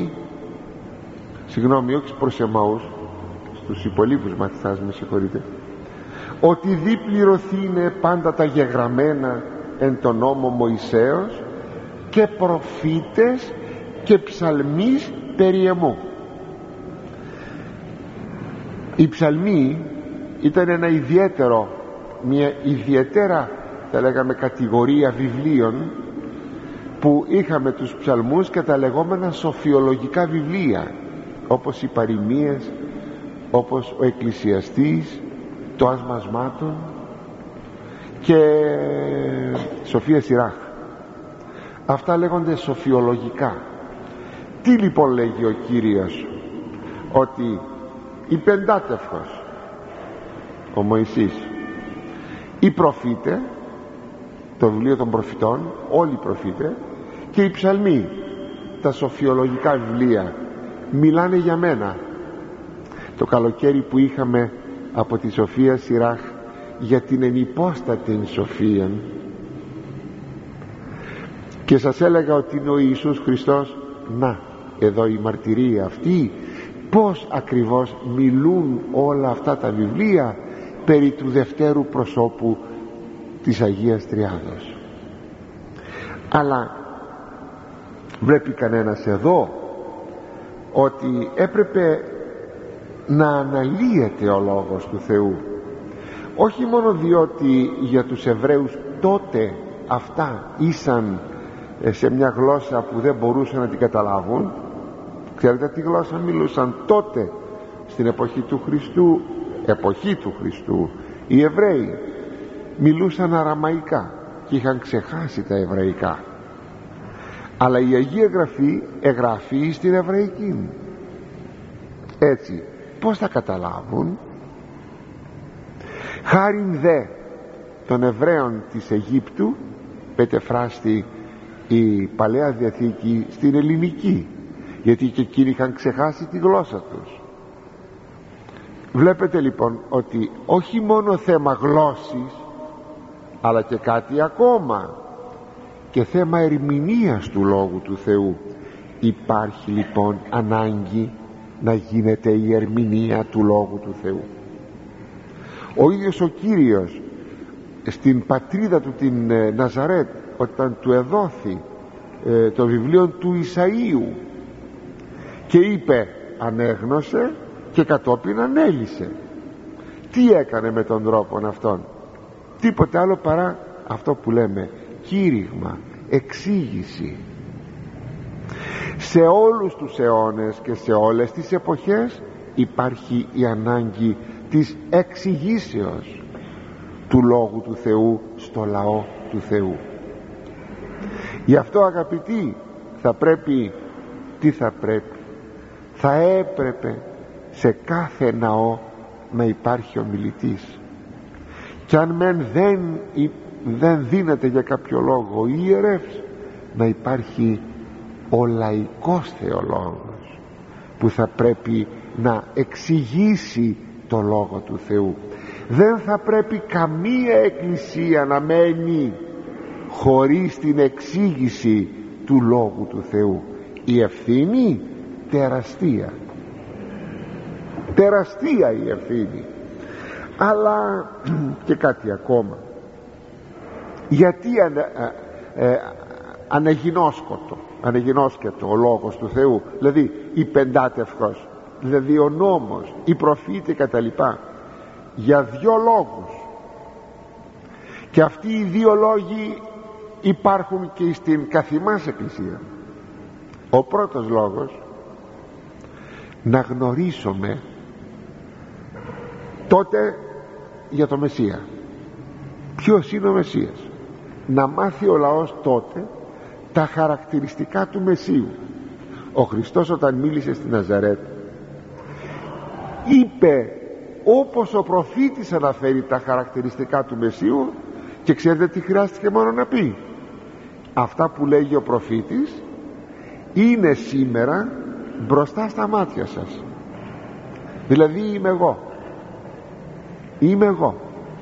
όχι προς Εμαούς, στους υπολείπους μαθητάς, με συγχωρείτε, ότι πληρωθήνε πάντα τα γεγραμμένα εν τον νόμο Μωυσέως και προφήτες και ψαλμείς περί εμού. Οι ψαλμοί ήταν μια ιδιαίτερα, θα λέγαμε, κατηγορία βιβλίων, που είχαμε τους ψαλμούς και τα λεγόμενα σοφιολογικά βιβλία, όπως οι παροιμίες, όπως ο Εκκλησιαστής, το Ασμασμάτων και Σοφία Σιράχ. Αυτά λέγονται σοφιολογικά. Τι λοιπόν λέγει ο Κύριος? Ότι η Πεντάτευχος, ο Μωυσής, οι προφήτε, το βιβλίο των προφητών, όλοι οι προφήτε, και οι ψαλμοί, τα σοφιολογικά βιβλία, μιλάνε για μένα. Το καλοκαίρι που είχαμε από τη Σοφία Σιράχ για την ενυπόστατη σοφία, και σας έλεγα ότι είναι ο Ιησούς Χριστός, να, εδώ η μαρτυρία αυτή, πως ακριβώς μιλούν όλα αυτά τα βιβλία περί του δευτέρου προσώπου της Αγίας Τριάδος. Αλλά βλέπει κανένας εδώ ότι έπρεπε να αναλύεται ο Λόγος του Θεού, όχι μόνο διότι για τους Εβραίους τότε αυτά ήσαν σε μια γλώσσα που δεν μπορούσαν να την καταλάβουν. Ξέρετε τι γλώσσα μιλούσαν τότε, στην εποχή του Χριστού? Οι Εβραίοι μιλούσαν αραμαϊκά και είχαν ξεχάσει τα εβραϊκά, αλλά η Αγία Γραφή εγγραφεί στην εβραϊκή. Έτσι πως θα καταλάβουν? Χάριν δε των Εβραίων της Αιγύπτου μετεφράστη η Παλαιά Διαθήκη στην ελληνική, γιατί και εκείνοι είχαν ξεχάσει τη γλώσσα τους. Βλέπετε λοιπόν ότι όχι μόνο θέμα γλώσσης, αλλά και κάτι ακόμα, και θέμα ερμηνείας του Λόγου του Θεού. Υπάρχει λοιπόν ανάγκη να γίνεται η ερμηνεία του Λόγου του Θεού. Ο ίδιος ο Κύριος στην πατρίδα του την Ναζαρέτ, όταν του εδόθη το βιβλίο του Ισαΐου και είπε, ανέγνωσε και κατόπιν ανέλυσε. Τι έκανε με τον τρόπο αυτόν? Τίποτε άλλο παρά αυτό που λέμε κήρυγμα, εξήγηση. Σε όλους τους αιώνες και σε όλες τις εποχές υπάρχει η ανάγκη της εξηγήσεως του Λόγου του Θεού στο λαό του Θεού. Γι' αυτό, αγαπητοί, θα έπρεπε σε κάθε ναό να υπάρχει ομιλητής. και αν μεν δεν δίνεται για κάποιο λόγο ο ιερεύς, να υπάρχει ο λαϊκός θεολόγος που θα πρέπει να εξηγήσει το Λόγο του Θεού. Δεν θα πρέπει καμία εκκλησία να μένει χωρίς την εξήγηση του Λόγου του Θεού. Η ευθύνη τεραστία, τεραστία η ευθύνη. Αλλά και κάτι ακόμα, γιατί ανεγινώσκετο ο Λόγος του Θεού, δηλαδή η πεντάτευχος, δηλαδή ο νόμος, οι προφήτε κτλ, για δύο λόγους, και αυτοί οι δύο λόγοι υπάρχουν και στην καθημάς εκκλησία. Ο πρώτος λόγος, να γνωρίσουμε τότε για το Μεσσία, ποιος είναι ο Μεσσίας, να μάθει ο λαός τότε τα χαρακτηριστικά του Μεσσίου. Ο Χριστός όταν μίλησε στη Ναζαρέτ είπε όπως ο προφήτης αναφέρει τα χαρακτηριστικά του Μεσσίου, και ξέρετε τι χρειάστηκε μόνο να πει? Αυτά που λέγει ο προφήτης είναι σήμερα μπροστά στα μάτια σας. Δηλαδή είμαι εγώ.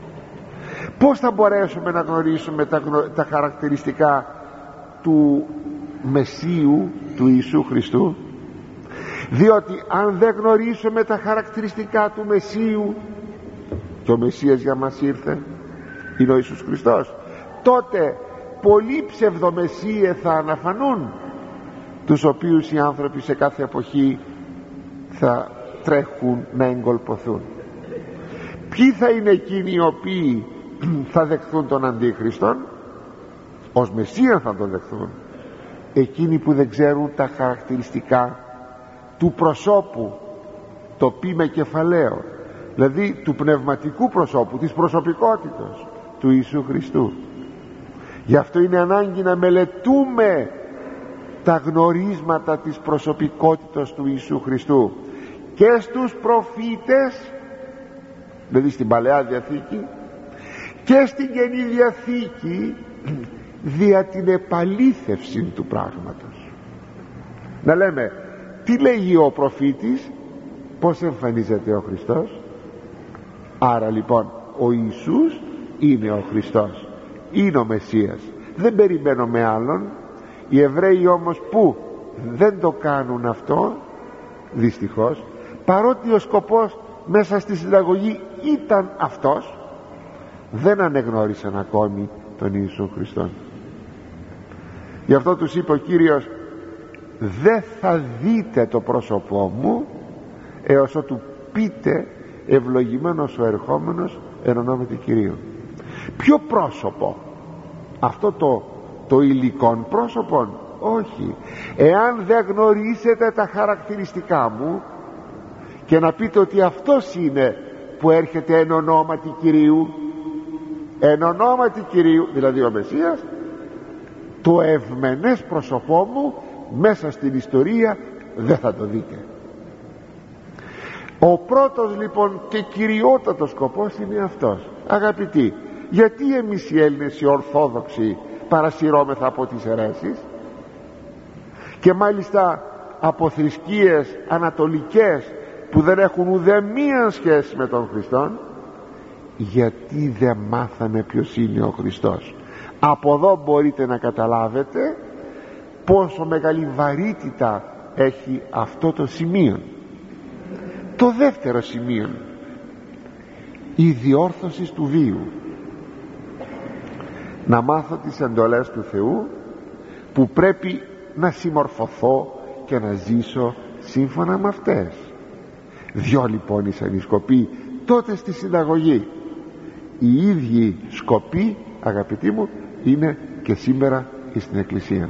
Πώς θα μπορέσουμε να γνωρίσουμε τα χαρακτηριστικά του Μεσσίου, του Ιησού Χριστού? Διότι αν δεν γνωρίσουμε τα χαρακτηριστικά του Μεσσίου, και ο Μεσσίας για μας ήρθε, είναι ο Ιησούς Χριστός, τότε πολλοί ψευδομεσσίες θα αναφανούν, τους οποίους οι άνθρωποι σε κάθε εποχή θα τρέχουν να εγκολποθούν. Ποιοι θα είναι εκείνοι οι οποίοι θα δεχθούν τον Αντίχριστον? Ως Μεσσία θα τον δεχθούν εκείνοι που δεν ξέρουν τα χαρακτηριστικά του προσώπου, το πήμε κεφαλαίο, δηλαδή του πνευματικού προσώπου, της προσωπικότητας του Ιησού Χριστού. Γι' αυτό είναι ανάγκη να μελετούμε τα γνωρίσματα της προσωπικότητας του Ιησού Χριστού και στους προφήτες, δηλαδή στην Παλαιά Διαθήκη, και στην Καινή Διαθήκη, δια την επαλήθευση του πράγματος. Να λέμε τι λέγει ο προφήτης, πως εμφανίζεται ο Χριστός. Άρα λοιπόν ο Ιησούς είναι ο Χριστός, είναι ο Μεσσίας, δεν περιμένουμε άλλον. Οι Εβραίοι όμως που δεν το κάνουν αυτό, δυστυχώς, παρότι ο σκοπός μέσα στη συνταγωγή ήταν αυτός, δεν ανεγνώρισαν ακόμη τον Ιησού Χριστόν. Γι' αυτό τους είπε ο Κύριος, δεν θα δείτε το πρόσωπό μου έως ότου πείτε ευλογημένος ο ερχόμενος εν ονόματι Κυρίου. Ποιο πρόσωπο? Αυτό το υλικόν πρόσωπον? Όχι. Εάν δεν γνωρίσετε τα χαρακτηριστικά μου και να πείτε ότι αυτός είναι που έρχεται εν ονόματι Κυρίου, εν ονόματι Κυρίου, δηλαδή ο Μεσσίας, το ευμενές πρόσωπό μου μέσα στην ιστορία δεν θα το δείτε. Ο πρώτος λοιπόν και κυριότατος σκοπός είναι αυτός. Αγαπητοί, γιατί εμείς οι Έλληνες οι Ορθόδοξοι παρασυρώμεθα από τις αιρέσεις, και μάλιστα από θρησκείες ανατολικές που δεν έχουν ουδέμια σχέση με τον Χριστόν? Γιατί δεν μάθαμε ποιος είναι ο Χριστός. Από εδώ μπορείτε να καταλάβετε πόσο μεγάλη βαρύτητα έχει αυτό το σημείο. Το δεύτερο σημείο, η διόρθωση του βίου. Να μάθω τις εντολές του Θεού που πρέπει να συμμορφωθώ και να ζήσω σύμφωνα με αυτές. Δυο λοιπόν ήσαν οι σκοποί τότε στη συνταγωγή. Οι ίδιοι σκοποί, αγαπητοί μου, είναι και σήμερα στην Εκκλησία.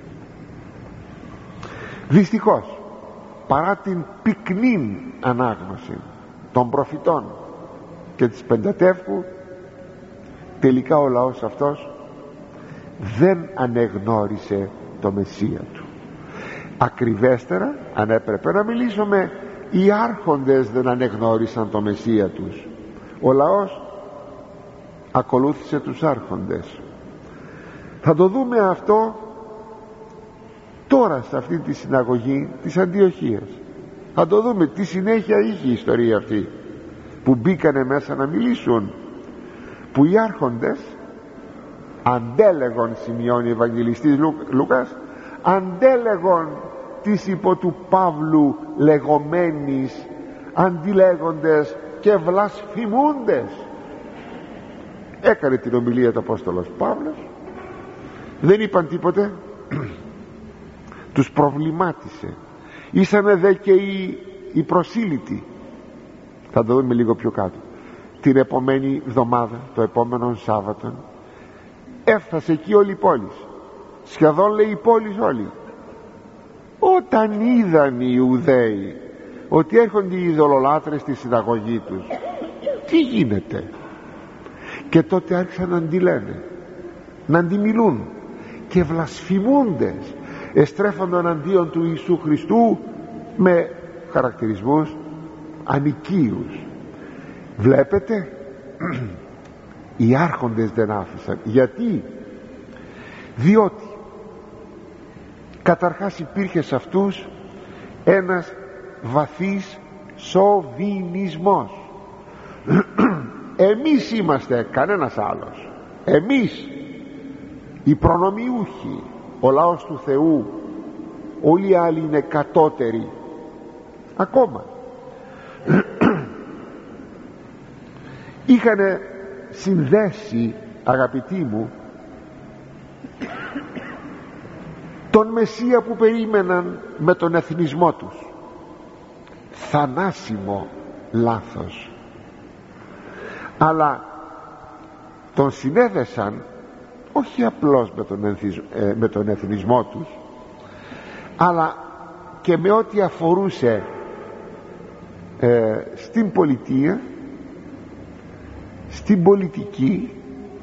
Δυστυχώς, παρά την πυκνή ανάγνωση των προφητών και της Πεντατεύχου, τελικά ο λαός αυτός δεν ανεγνώρισε το Μεσσία του. Ακριβέστερα, αν έπρεπε να μιλήσουμε, οι άρχοντες δεν ανεγνώρισαν το Μεσσία τους. Ο λαός ακολούθησε τους άρχοντες. Θα το δούμε αυτό τώρα σε αυτή τη συναγωγή της Αντιοχίας. Θα το δούμε τι συνέχεια είχε η ιστορία αυτή, που μπήκανε μέσα να μιλήσουν, που οι άρχοντες αντέλεγον, σημειώνει ο Ευαγγελιστής Λούκας, αντέλεγον της υπό του Παύλου λεγομένης, αντιλέγοντες και βλασφημούντες. Έκανε την ομιλία του Απόστολος Παύλος, δεν είπαν τίποτε, τους προβλημάτισε. Ήσανε δε και οι προσήλυτοι. Θα το δούμε λίγο πιο κάτω. Την επομένη εβδομάδα, το επόμενο Σάββατο, έφτασε εκεί όλη η πόλη, σχεδόν λέει η πόλη όλη. Όταν είδαν οι Ιουδαίοι ότι έρχονται οι ειδωλολάτρες στη συναγωγή τους, τι γίνεται? Και τότε άρχισαν να αντιλένε, να αντιμιλούν, και βλασφημούντες εστρέφονταν εναντίον του Ιησού Χριστού με χαρακτηρισμούς ανικίους. Βλέπετε, οι άρχοντες δεν άφησαν. Γιατί? Διότι καταρχάς υπήρχε σε αυτούς ένας βαθύς σοβινισμός. Εμείς είμαστε, κανένας άλλος. Εμείς οι προνομιούχοι, ο λαός του Θεού, όλοι οι άλλοι είναι κατώτεροι. Ακόμα είχανε συνδέσει, αγαπητοί μου, τον Μεσσία που περίμεναν με τον εθνισμό τους. Θανάσιμο λάθος. Αλλά τον συνέδεσαν όχι απλώς με τον εθνισμό τους, αλλά και με ό,τι αφορούσε στην πολιτεία, στην πολιτική.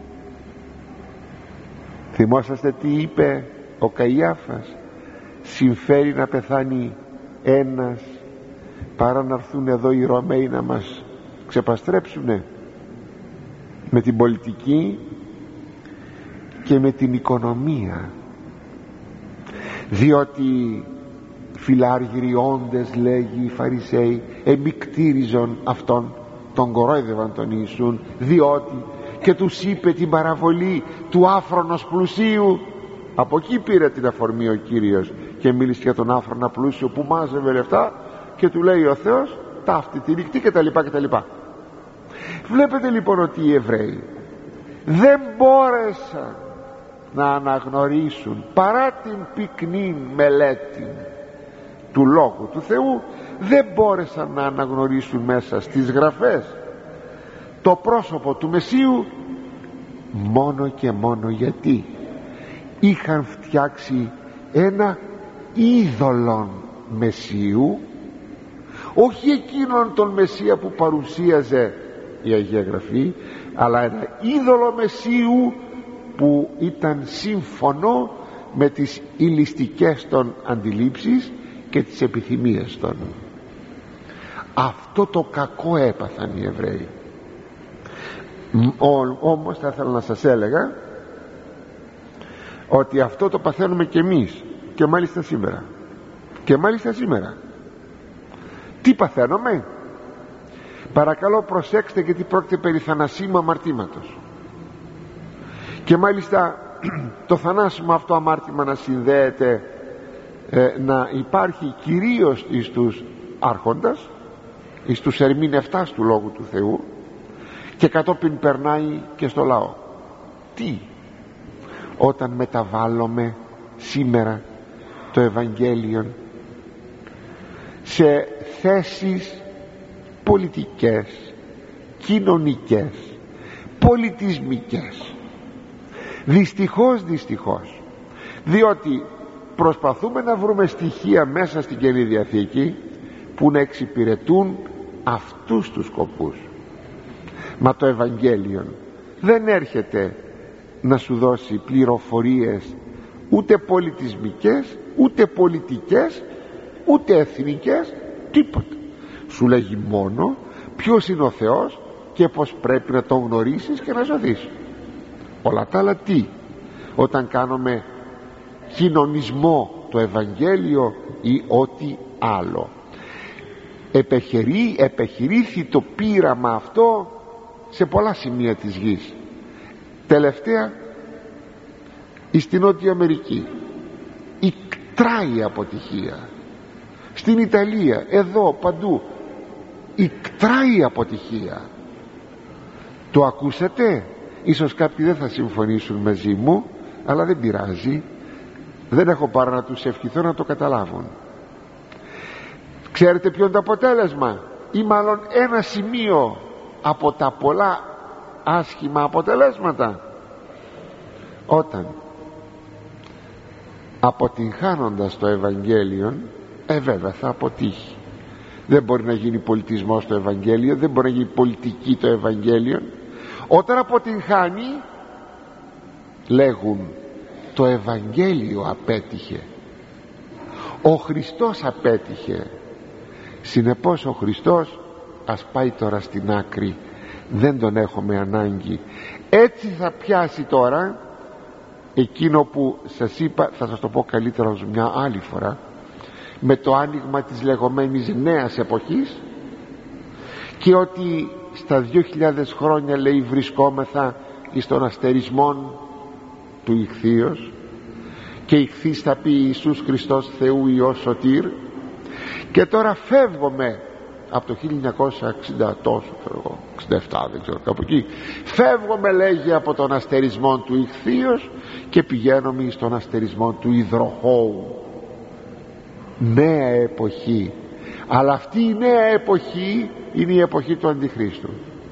Θυμόσαστε τι είπε ο Καϊάφας? Συμφέρει να πεθάνει ένας παρά να έρθουν εδώ οι Ρωμαίοι να μας ξεπαστρέψουνε. Με την πολιτική και με την οικονομία, διότι φιλαργυριώντες, λέγει, οι Φαρισαίοι εμικτήριζον αυτόν, τον κορόιδευαν τον Ιησούν, διότι και τους είπε την παραβολή του άφρονος πλουσίου. Από εκεί πήρε την αφορμή ο Κύριος και μίλησε για τον άφρονα πλούσιο που μάζευε λεφτά, και του λέει ο Θεός ταύτη τη νυχτή κτλ. Βλέπετε λοιπόν ότι οι Εβραίοι δεν μπόρεσαν να αναγνωρίσουν, παρά την πυκνή μελέτη του Λόγου του Θεού, δεν μπόρεσαν να αναγνωρίσουν μέσα στις γραφές το πρόσωπο του Μεσσίου, μόνο και μόνο γιατί είχαν φτιάξει ένα είδωλον Μεσσίου, όχι εκείνον τον Μεσσία που παρουσίαζε η Αγία Γραφή, αλλά ένα είδωλο Μεσσίου που ήταν σύμφωνο με τις ηλιστικές των αντιλήψεις και τις επιθυμίες των. Αυτό το κακό έπαθαν οι Εβραίοι. Όμως θα ήθελα να σας έλεγα ότι αυτό το παθαίνουμε και εμείς, και μάλιστα σήμερα. Τι παθαίνουμε? Παρακαλώ προσέξτε, γιατί πρόκειται περί θανασίμου αμαρτήματος, και μάλιστα το θανάσιμο αυτό αμάρτημα να συνδέεται, να υπάρχει κυρίως εις τους άρχοντας, εις τους ερμηνευτάς του Λόγου του Θεού, και κατόπιν περνάει και στο λαό. Τι? Όταν μεταβάλλουμε σήμερα το Ευαγγέλιο σε θέσεις πολιτικές, κοινωνικές, πολιτισμικές, δυστυχώς, διότι προσπαθούμε να βρούμε στοιχεία μέσα στην Καινή Διαθήκη που να εξυπηρετούν αυτούς τους σκοπούς. Μα το Ευαγγέλιο δεν έρχεται να σου δώσει πληροφορίες ούτε πολιτισμικές, ούτε πολιτικές, ούτε εθνικές, τίποτα. Σου λέγει μόνο ποιος είναι ο Θεός και πως πρέπει να τον γνωρίσεις και να ζωθείς. Όλα τα άλλα τι? Όταν κάνουμε κοινωνισμό το Ευαγγέλιο ή ό,τι άλλο. Επεχειρήθη το πείραμα αυτό σε πολλά σημεία της γης. Τελευταία στην Νότια Αμερική η κτράει αποτυχία, στην Ιταλία, εδώ παντού η κτράει αποτυχία. Το ακούσατε? Ίσως κάποιοι δεν θα συμφωνήσουν μαζί μου, αλλά δεν πειράζει, δεν έχω παρά να τους ευχηθώ να το καταλάβουν. Ξέρετε ποιο είναι το αποτέλεσμα, ή μάλλον ένα σημείο από τα πολλά άσχημα αποτελέσματα? Όταν αποτυγχάνοντας το Ευαγγέλιο, βέβαια θα αποτύχει. Δεν μπορεί να γίνει πολιτισμός το Ευαγγέλιο, δεν μπορεί να γίνει πολιτική το Ευαγγέλιο. Όταν αποτυγχάνει, λέγουν το Ευαγγέλιο απέτυχε, ο Χριστός απέτυχε. Συνεπώς ο Χριστός ας πάει τώρα στην άκρη, δεν τον έχουμε ανάγκη. Έτσι θα πιάσει τώρα εκείνο που σας είπα, θα σας το πω καλύτερα ως μια άλλη φορά, με το άνοιγμα της λεγόμενης νέας εποχής, και ότι στα 2000 χρόνια, λέει, βρισκόμεθα εις των αστερισμών του ηχθείος, και ηχθείς θα πει Ιησούς Χριστός Θεού Υιός Σωτήρ, και τώρα φεύγουμε από το 1960 τόσο, 67 δεν ξέρω, κάπου εκεί φεύγουμε, λέγει, από τον αστερισμό του ηχθείος και πηγαίνουμε στον αστερισμό του υδροχώου. Νέα εποχή. Αλλά αυτή η νέα εποχή είναι η εποχή του Αντιχρίστου.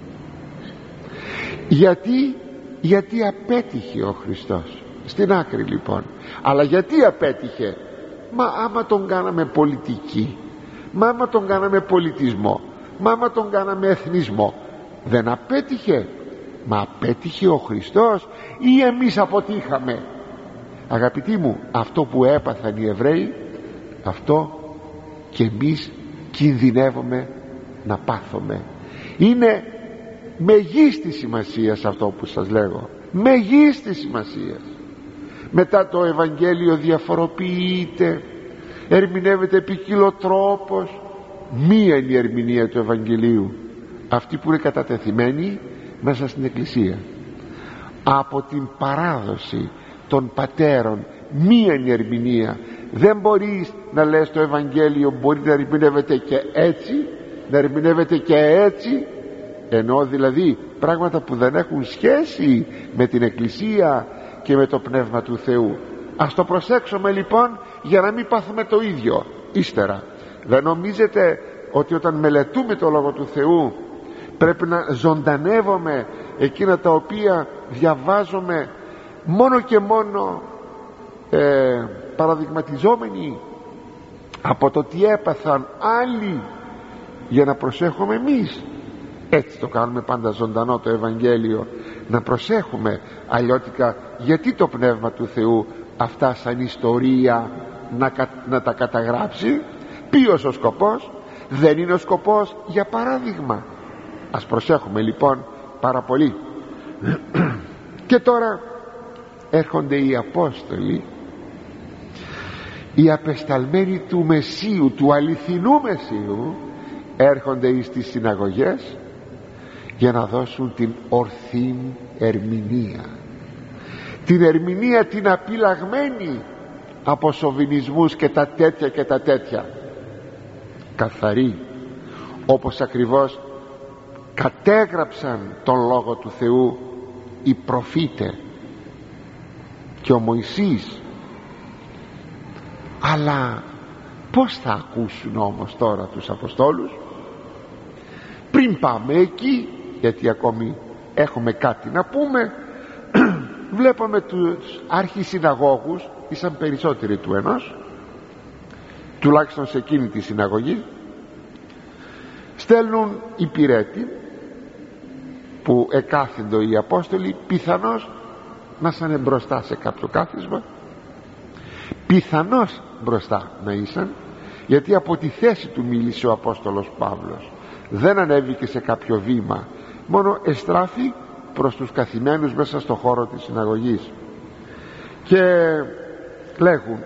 Γιατί απέτυχε ο Χριστός στην άκρη, λοιπόν. Αλλά γιατί απέτυχε? Άμα τον κάναμε πολιτική, άμα τον κάναμε πολιτισμό, άμα τον κάναμε εθνισμό, δεν απέτυχε? Απέτυχε ο Χριστός ή εμείς αποτύχαμε? Αγαπητοί μου, αυτό που έπαθαν οι Εβραίοι, αυτό και εμείς κινδυνεύουμε να πάθουμε. Είναι μεγίστης σημασίας αυτό που σας λέγω, μεγίστης σημασίας. Μετά το Ευαγγέλιο διαφοροποιείται, ερμηνεύεται ποικιλοτρόπως. Μία είναι η ερμηνεία του Ευαγγελίου, αυτή που είναι κατατεθειμένη μέσα στην Εκκλησία από την παράδοση των πατέρων. Μία είναι η ερμηνεία. Δεν μπορείς να λες το Ευαγγέλιο μπορεί να ερμηνεύεται και έτσι, να ερμηνεύεται και έτσι, ενώ δηλαδή πράγματα που δεν έχουν σχέση με την Εκκλησία και με το Πνεύμα του Θεού. Ας το προσέξουμε λοιπόν, για να μην πάθουμε το ίδιο ύστερα. Δεν νομίζετε ότι όταν μελετούμε το Λόγο του Θεού πρέπει να ζωντανεύουμε εκείνα τα οποία διαβάζουμε μόνο και μόνο παραδειγματιζόμενοι από το τι έπαθαν άλλοι, για να προσέχουμε εμείς? Έτσι το κάνουμε πάντα ζωντανό το Ευαγγέλιο, να προσέχουμε. Αλλιώτικα, γιατί το Πνεύμα του Θεού αυτά σαν ιστορία να τα καταγράψει? Ποιος ο σκοπός? Δεν είναι ο σκοπός για παράδειγμα. Ας προσέχουμε λοιπόν πάρα πολύ. Και τώρα έρχονται οι Απόστολοι, οι απεσταλμένοι του Μεσσίου, του αληθινού Μεσσίου, έρχονται στις συναγωγές για να δώσουν την ορθή ερμηνεία, την ερμηνεία την απειλαγμένη από σοβινισμούς και τα τέτοια και τα τέτοια, καθαρή, όπως ακριβώς κατέγραψαν τον Λόγο του Θεού οι προφήτε και ο Μωυσής. Αλλά πως θα ακούσουν όμως τώρα τους Αποστόλους? Πριν πάμε εκεί, γιατί ακόμη έχουμε κάτι να πούμε, βλέπαμε τους αρχισυναγώγους, ήσαν περισσότεροι του ενός, τουλάχιστον σε εκείνη τη συναγωγή, στέλνουν υπηρέτη που εκάθεντο οι Απόστολοι, πιθανώς να ήσαν μπροστά σε κάποιο κάθισμα, πιθανώς μπροστά να ήσαν, γιατί από τη θέση του μίλησε ο Απόστολος Παύλος, δεν ανέβηκε σε κάποιο βήμα, μόνο εστράφη προς τους καθημένους μέσα στο χώρο της συναγωγής και λέγουν: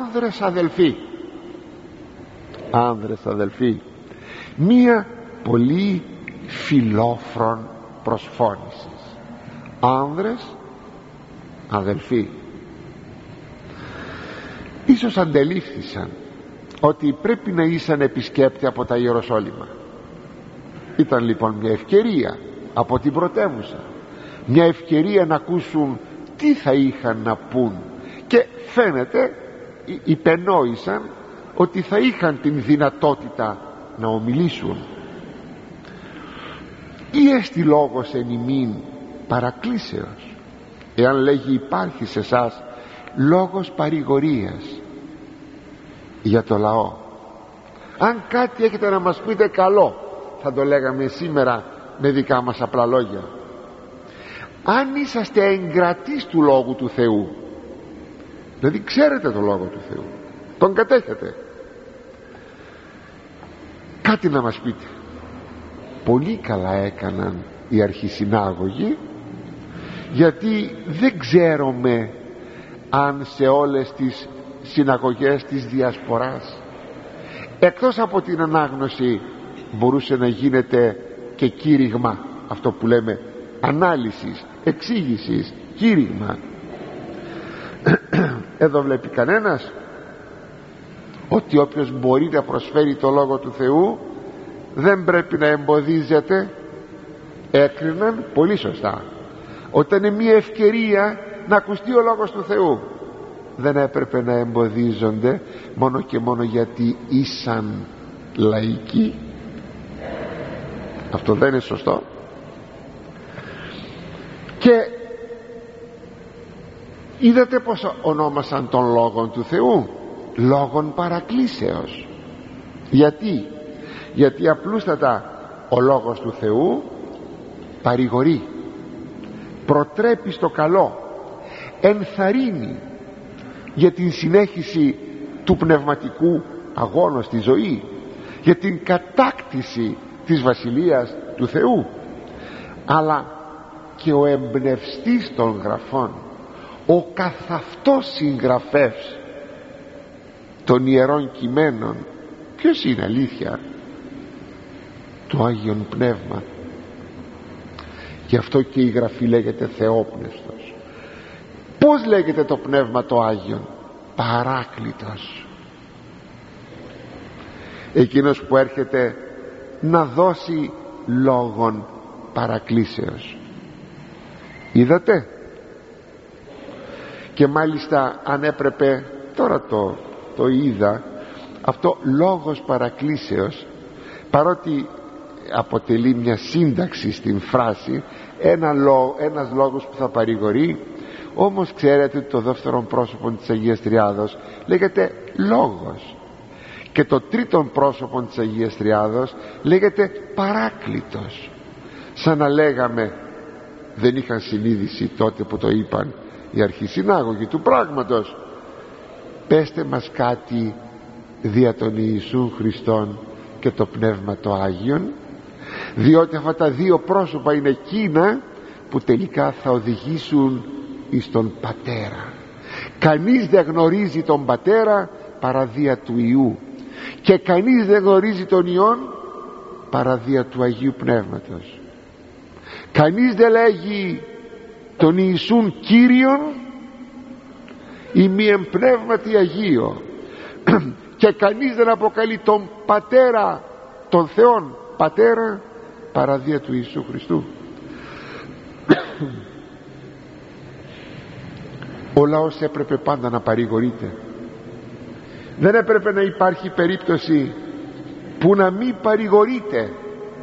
άνδρες αδελφοί, μία πολύ φιλόφρον προσφώνησης. Άνδρες αδελφοί. Ίσως αντελήφθησαν ότι πρέπει να ήσαν επισκέπτη από τα Ιεροσόλυμα. Ήταν λοιπόν μια ευκαιρία από την πρωτεύουσα, μια ευκαιρία να ακούσουν τι θα είχαν να πούν, και φαίνεται υπενόησαν ότι θα είχαν την δυνατότητα να ομιλήσουν. Ή έστι λόγος εν ημίν παρακλήσεως? Εάν λέγει υπάρχει σε εσάς λόγος παρηγορίας για το λαό, αν κάτι έχετε να μας πείτε καλό, θα το λέγαμε σήμερα με δικά μας απλά λόγια. Αν είσαστε εγκρατείς του Λόγου του Θεού, δηλαδή ξέρετε το Λόγο του Θεού, τον κατέχετε, κάτι να μας πείτε. Πολύ καλά έκαναν οι αρχισυνάγωγοι, γιατί δεν ξέρουμε αν σε όλες τις συναγωγές της Διασποράς, εκτός από την ανάγνωση, μπορούσε να γίνεται και κήρυγμα, αυτό που λέμε ανάλυσης, εξήγησης, κήρυγμα. Εδώ βλέπει κανένας ότι όποιος μπορεί να προσφέρει το Λόγο του Θεού δεν πρέπει να εμποδίζεται? Έκριναν πολύ σωστά όταν είναι μια ευκαιρία να ακουστεί ο Λόγος του Θεού, δεν έπρεπε να εμποδίζονται μόνο και μόνο γιατί ήσαν λαϊκοί. Αυτό δεν είναι σωστό. Και είδατε πως ονόμασαν τον Λόγον του Θεού Λόγον παρακλήσεως. Γιατί απλούστατα ο Λόγος του Θεού παρηγορεί, προτρέπει στο καλό, ενθαρρύνει για την συνέχιση του πνευματικού αγώνα στη ζωή, για την κατάκτηση της Βασιλείας του Θεού. Αλλά και ο εμπνευστής των γραφών, ο καθ' αυτός συγγραφεύς των Ιερών Κειμένων, ποιος είναι? Αλήθεια, το Άγιον Πνεύμα. Γι' αυτό και η Γραφή λέγεται Θεόπνευστος. Πώς λέγεται το Πνεύμα το Άγιον? Παράκλητος. Εκείνος που έρχεται να δώσει λόγον παρακλήσεως. Είδατε? Και μάλιστα αν έπρεπε, τώρα το είδα αυτό, λόγος παρακλήσεως, παρότι αποτελεί μια σύνταξη στην φράση, ένας λόγος που θα παρηγορεί, όμως ξέρετε ότι το δεύτερο πρόσωπο της Αγίας Τριάδος λέγεται λόγος, και το τρίτο πρόσωπο της Αγίας Τριάδος λέγεται παράκλητος. Σαν να λέγαμε, δεν είχαν συνείδηση τότε που το είπαν οι αρχισυνάγωγοι του πράγματος, πέστε μας κάτι δια τον Ιησού Χριστόν και το Πνεύμα το Άγιον, διότι αυτά τα δύο πρόσωπα είναι εκείνα που τελικά θα οδηγήσουν εις τον Πατέρα. Κανείς δεν γνωρίζει τον Πατέρα παρά δια του Υιού, και κανείς δεν γνωρίζει τον Υιόν παρά δια του Αγίου Πνεύματος. Κανείς δεν λέγει τον Ιησούν Κύριον ή μη εμπνεύματι Αγίο, και κανείς δεν αποκαλεί τον Πατέρα, τον Θεόν Πατέρα, παρά δια του Ιησού Χριστού. Ο λαός έπρεπε πάντα να παρηγορείται. Δεν έπρεπε να υπάρχει περίπτωση που να μην παρηγορείται.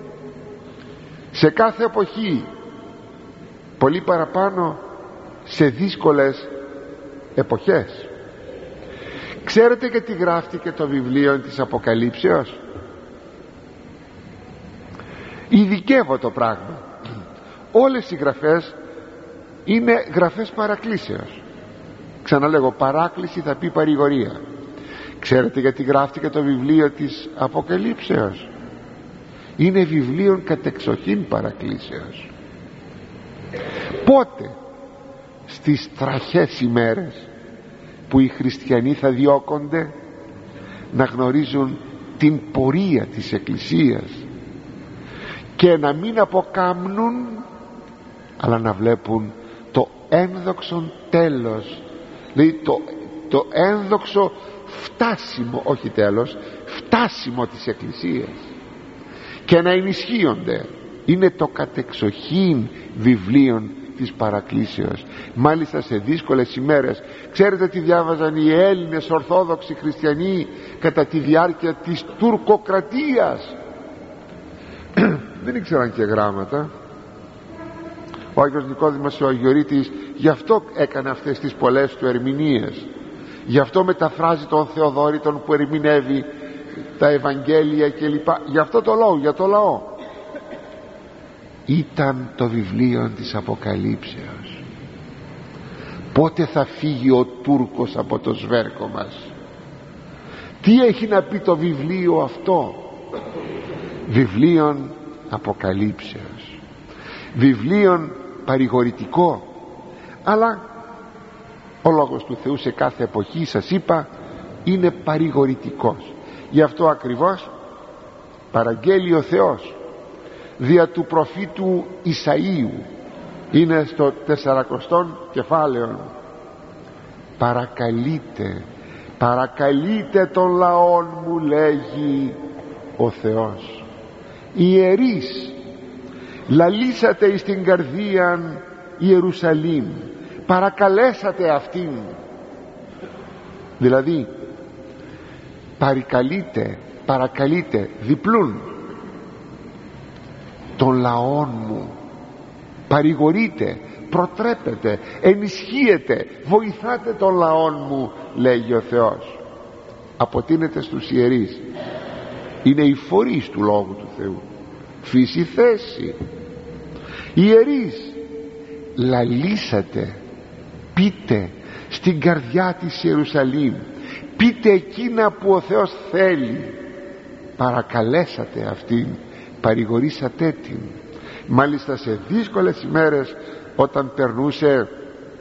Σε κάθε εποχή, πολύ παραπάνω σε δύσκολες εποχές. Ξέρετε γιατί γράφτηκε το βιβλίο της Αποκαλύψεως? Ειδικεύω το πράγμα. Όλες οι γραφές είναι γραφές παρακλήσεως. Ξαναλέγω, παράκληση θα πει παρηγορία. Ξέρετε γιατί γράφτηκε το βιβλίο της Αποκαλύψεως? είναι βιβλίων κατεξοχήν παρακλήσεως. Πότε? Στις τραχές ημέρες που οι χριστιανοί θα διώκονται να γνωρίζουν την πορεία της Εκκλησίας και να μην αποκάμνουν, αλλά να βλέπουν το ένδοξο τέλος, δηλαδή το ένδοξο φτάσιμο, όχι τέλος, φτάσιμο της Εκκλησίας, και να ενισχύονται. Είναι το κατεξοχήν βιβλίον της παρακλήσεως. Μάλιστα σε δύσκολες ημέρες, ξέρετε τι διάβαζαν οι Έλληνες Ορθόδοξοι Χριστιανοί κατά τη διάρκεια της τουρκοκρατίας? Δεν ήξεραν και γράμματα. Ο Άγιος Νικόδημος ο Αγιορείτης γι' αυτό έκανε αυτές τις πολλές του ερμηνείες, γι' αυτό μεταφράζει τον Θεοδόρητον που ερμηνεύει τα Ευαγγέλια κλπ. Γι' αυτό το λόγο, για το λαό. Ήταν το βιβλίο της Αποκαλύψεως. Πότε θα φύγει ο Τούρκος από το σβέρκο μας? Τι έχει να πει το βιβλίο αυτό? Βιβλίον Αποκαλύψεως, βιβλίον παρηγορητικό. Αλλά ο Λόγος του Θεού σε κάθε εποχή, σας είπα, είναι παρηγορητικός. Γι' αυτό ακριβώς παραγγέλει ο Θεός δια του προφήτου Ισαΐου, είναι στο 40 κεφάλαιο, παρακαλείτε τον λαόν μου, λέγει ο Θεός, ιερείς, λαλήσατε εις την καρδίαν Ιερουσαλήμ, παρακαλέσατε αυτήν. Δηλαδή παρακαλείτε διπλούν των λαών μου, παρηγορείτε, προτρέπετε, ενισχύετε, βοηθάτε των λαών μου, λέγει ο Θεός. Αποτείνεται στους ιερείς, είναι οι φορείς του Λόγου του Θεού, φύση θέση. Ιερείς, λαλήσατε, πείτε στην καρδιά της Ιερουσαλήμ, πείτε εκείνα που ο Θεός θέλει, παρακαλέσατε αυτήν, παρηγορήσατε την. Μάλιστα σε δύσκολες ημέρες, όταν περνούσε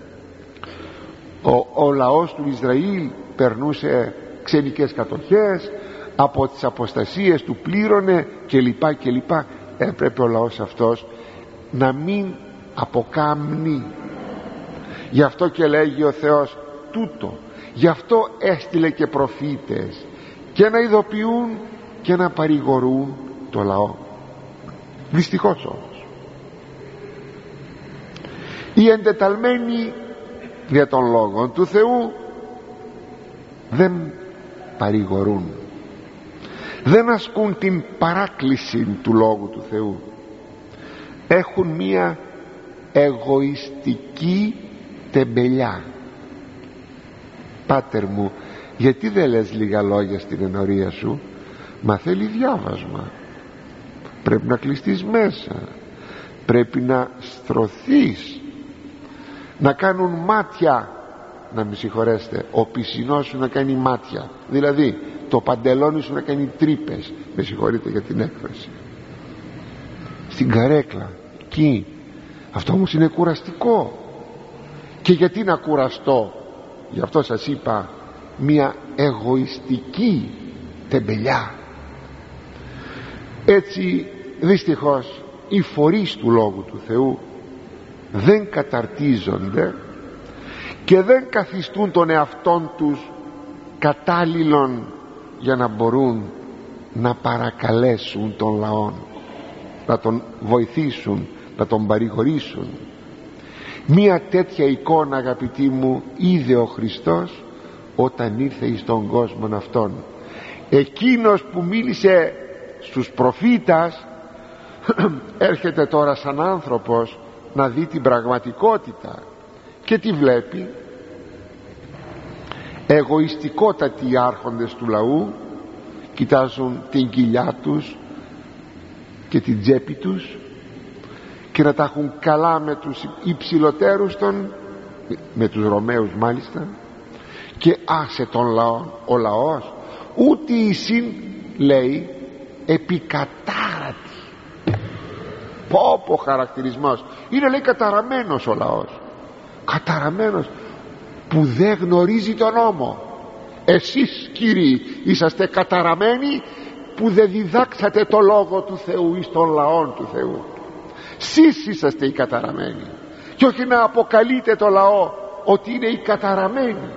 ο λαός του Ισραήλ, περνούσε ξενικές κατοχές, από τις αποστασίες του πλήρωνε κλπ, έπρεπε ο λαός αυτός να μην αποκάμνει. Γι' αυτό και λέγει ο Θεός τούτο, γι' αυτό έστειλε και προφήτες, και να ειδοποιούν και να παρηγορούν το λαό. Δυστυχώς όμως οι εντεταλμένοι δια των λόγων του Θεού δεν παρηγορούν, δεν ασκούν την παράκληση του Λόγου του Θεού. Έχουν μία εγωιστική τεμπελιά. Πάτερ μου, γιατί δεν λες λίγα λόγια στην ενορία σου? Μα θέλει διάβασμα, πρέπει να κλειστείς μέσα, πρέπει να στρωθείς, να κάνουν μάτια, να με συγχωρέσετε, ο πισινός σου να κάνει μάτια, δηλαδή το παντελόνι σου να κάνει τρύπες, με συγχωρείτε για την έκφραση, στην καρέκλα εκεί. Αυτό όμως είναι κουραστικό. Και γιατί να κουραστώ? Γι' αυτό σας είπα, μια εγωιστική τεμπελιά. Έτσι δυστυχώς οι φορείς του Λόγου του Θεού δεν καταρτίζονται και δεν καθιστούν τον εαυτόν τους κατάλληλον για να μπορούν να παρακαλέσουν τον λαό, να τον βοηθήσουν, να τον παρηγορήσουν. Μία τέτοια εικόνα, αγαπητοί μου, είδε ο Χριστός όταν ήρθε εις τον κόσμο αυτόν. Εκείνος που μίλησε στους προφήτας έρχεται τώρα σαν άνθρωπος να δει την πραγματικότητα και τι βλέπει? Εγωιστικότατοι οι άρχοντες του λαού κοιτάζουν την κοιλιά τους και την τσέπη τους και να τα έχουν καλά με τους υψηλοτέρους με τους Ρωμαίους μάλιστα, και άσε τον λαό. Ο λαός ούτε εισήν, λέει, επικατάρατη. Πω χαρακτηρισμός. Είναι, λέει, καταραμένος ο λαός. Καταραμένος που δεν γνωρίζει τον νόμο. Εσείς, κύριοι, είσαστε καταραμένοι που δεν διδάξατε το λόγο του Θεού εις των λαών του Θεού. Σεις είσαστε οι καταραμένοι, και όχι να αποκαλείτε το λαό ότι είναι οι καταραμένοι.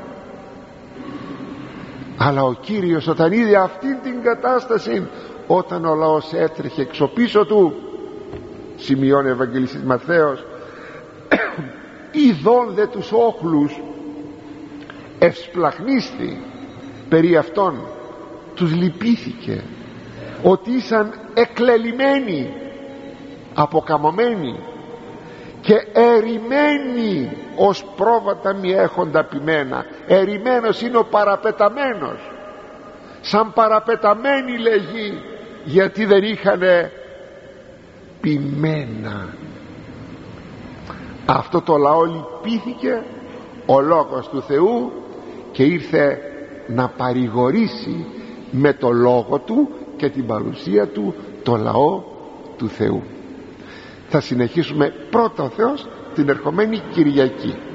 Αλλά ο Κύριος, όταν είδε αυτήν την κατάσταση, όταν ο λαός έτρεχε εξωπίσω του, σημειώνει ο Ευαγγελιστής Ματθαίος, ειδών δε τους όχλους ευσπλαχνίστη περί αυτών, τους λυπήθηκε ότι ήσαν εκλελειμμένοι, αποκαμωμένοι και ερημένοι ως πρόβατα μη έχοντα ποιμένα. Ερημένος είναι ο παραπεταμένος, σαν παραπεταμένοι λέγει, γιατί δεν είχανε ποιμένα. Αυτό το λαό λυπήθηκε ο λόγος του Θεού και ήρθε να παρηγορήσει με το λόγο του και την παρουσία του το λαό του Θεού. Θα συνεχίσουμε πρώτα ο Θεός την ερχομένη Κυριακή.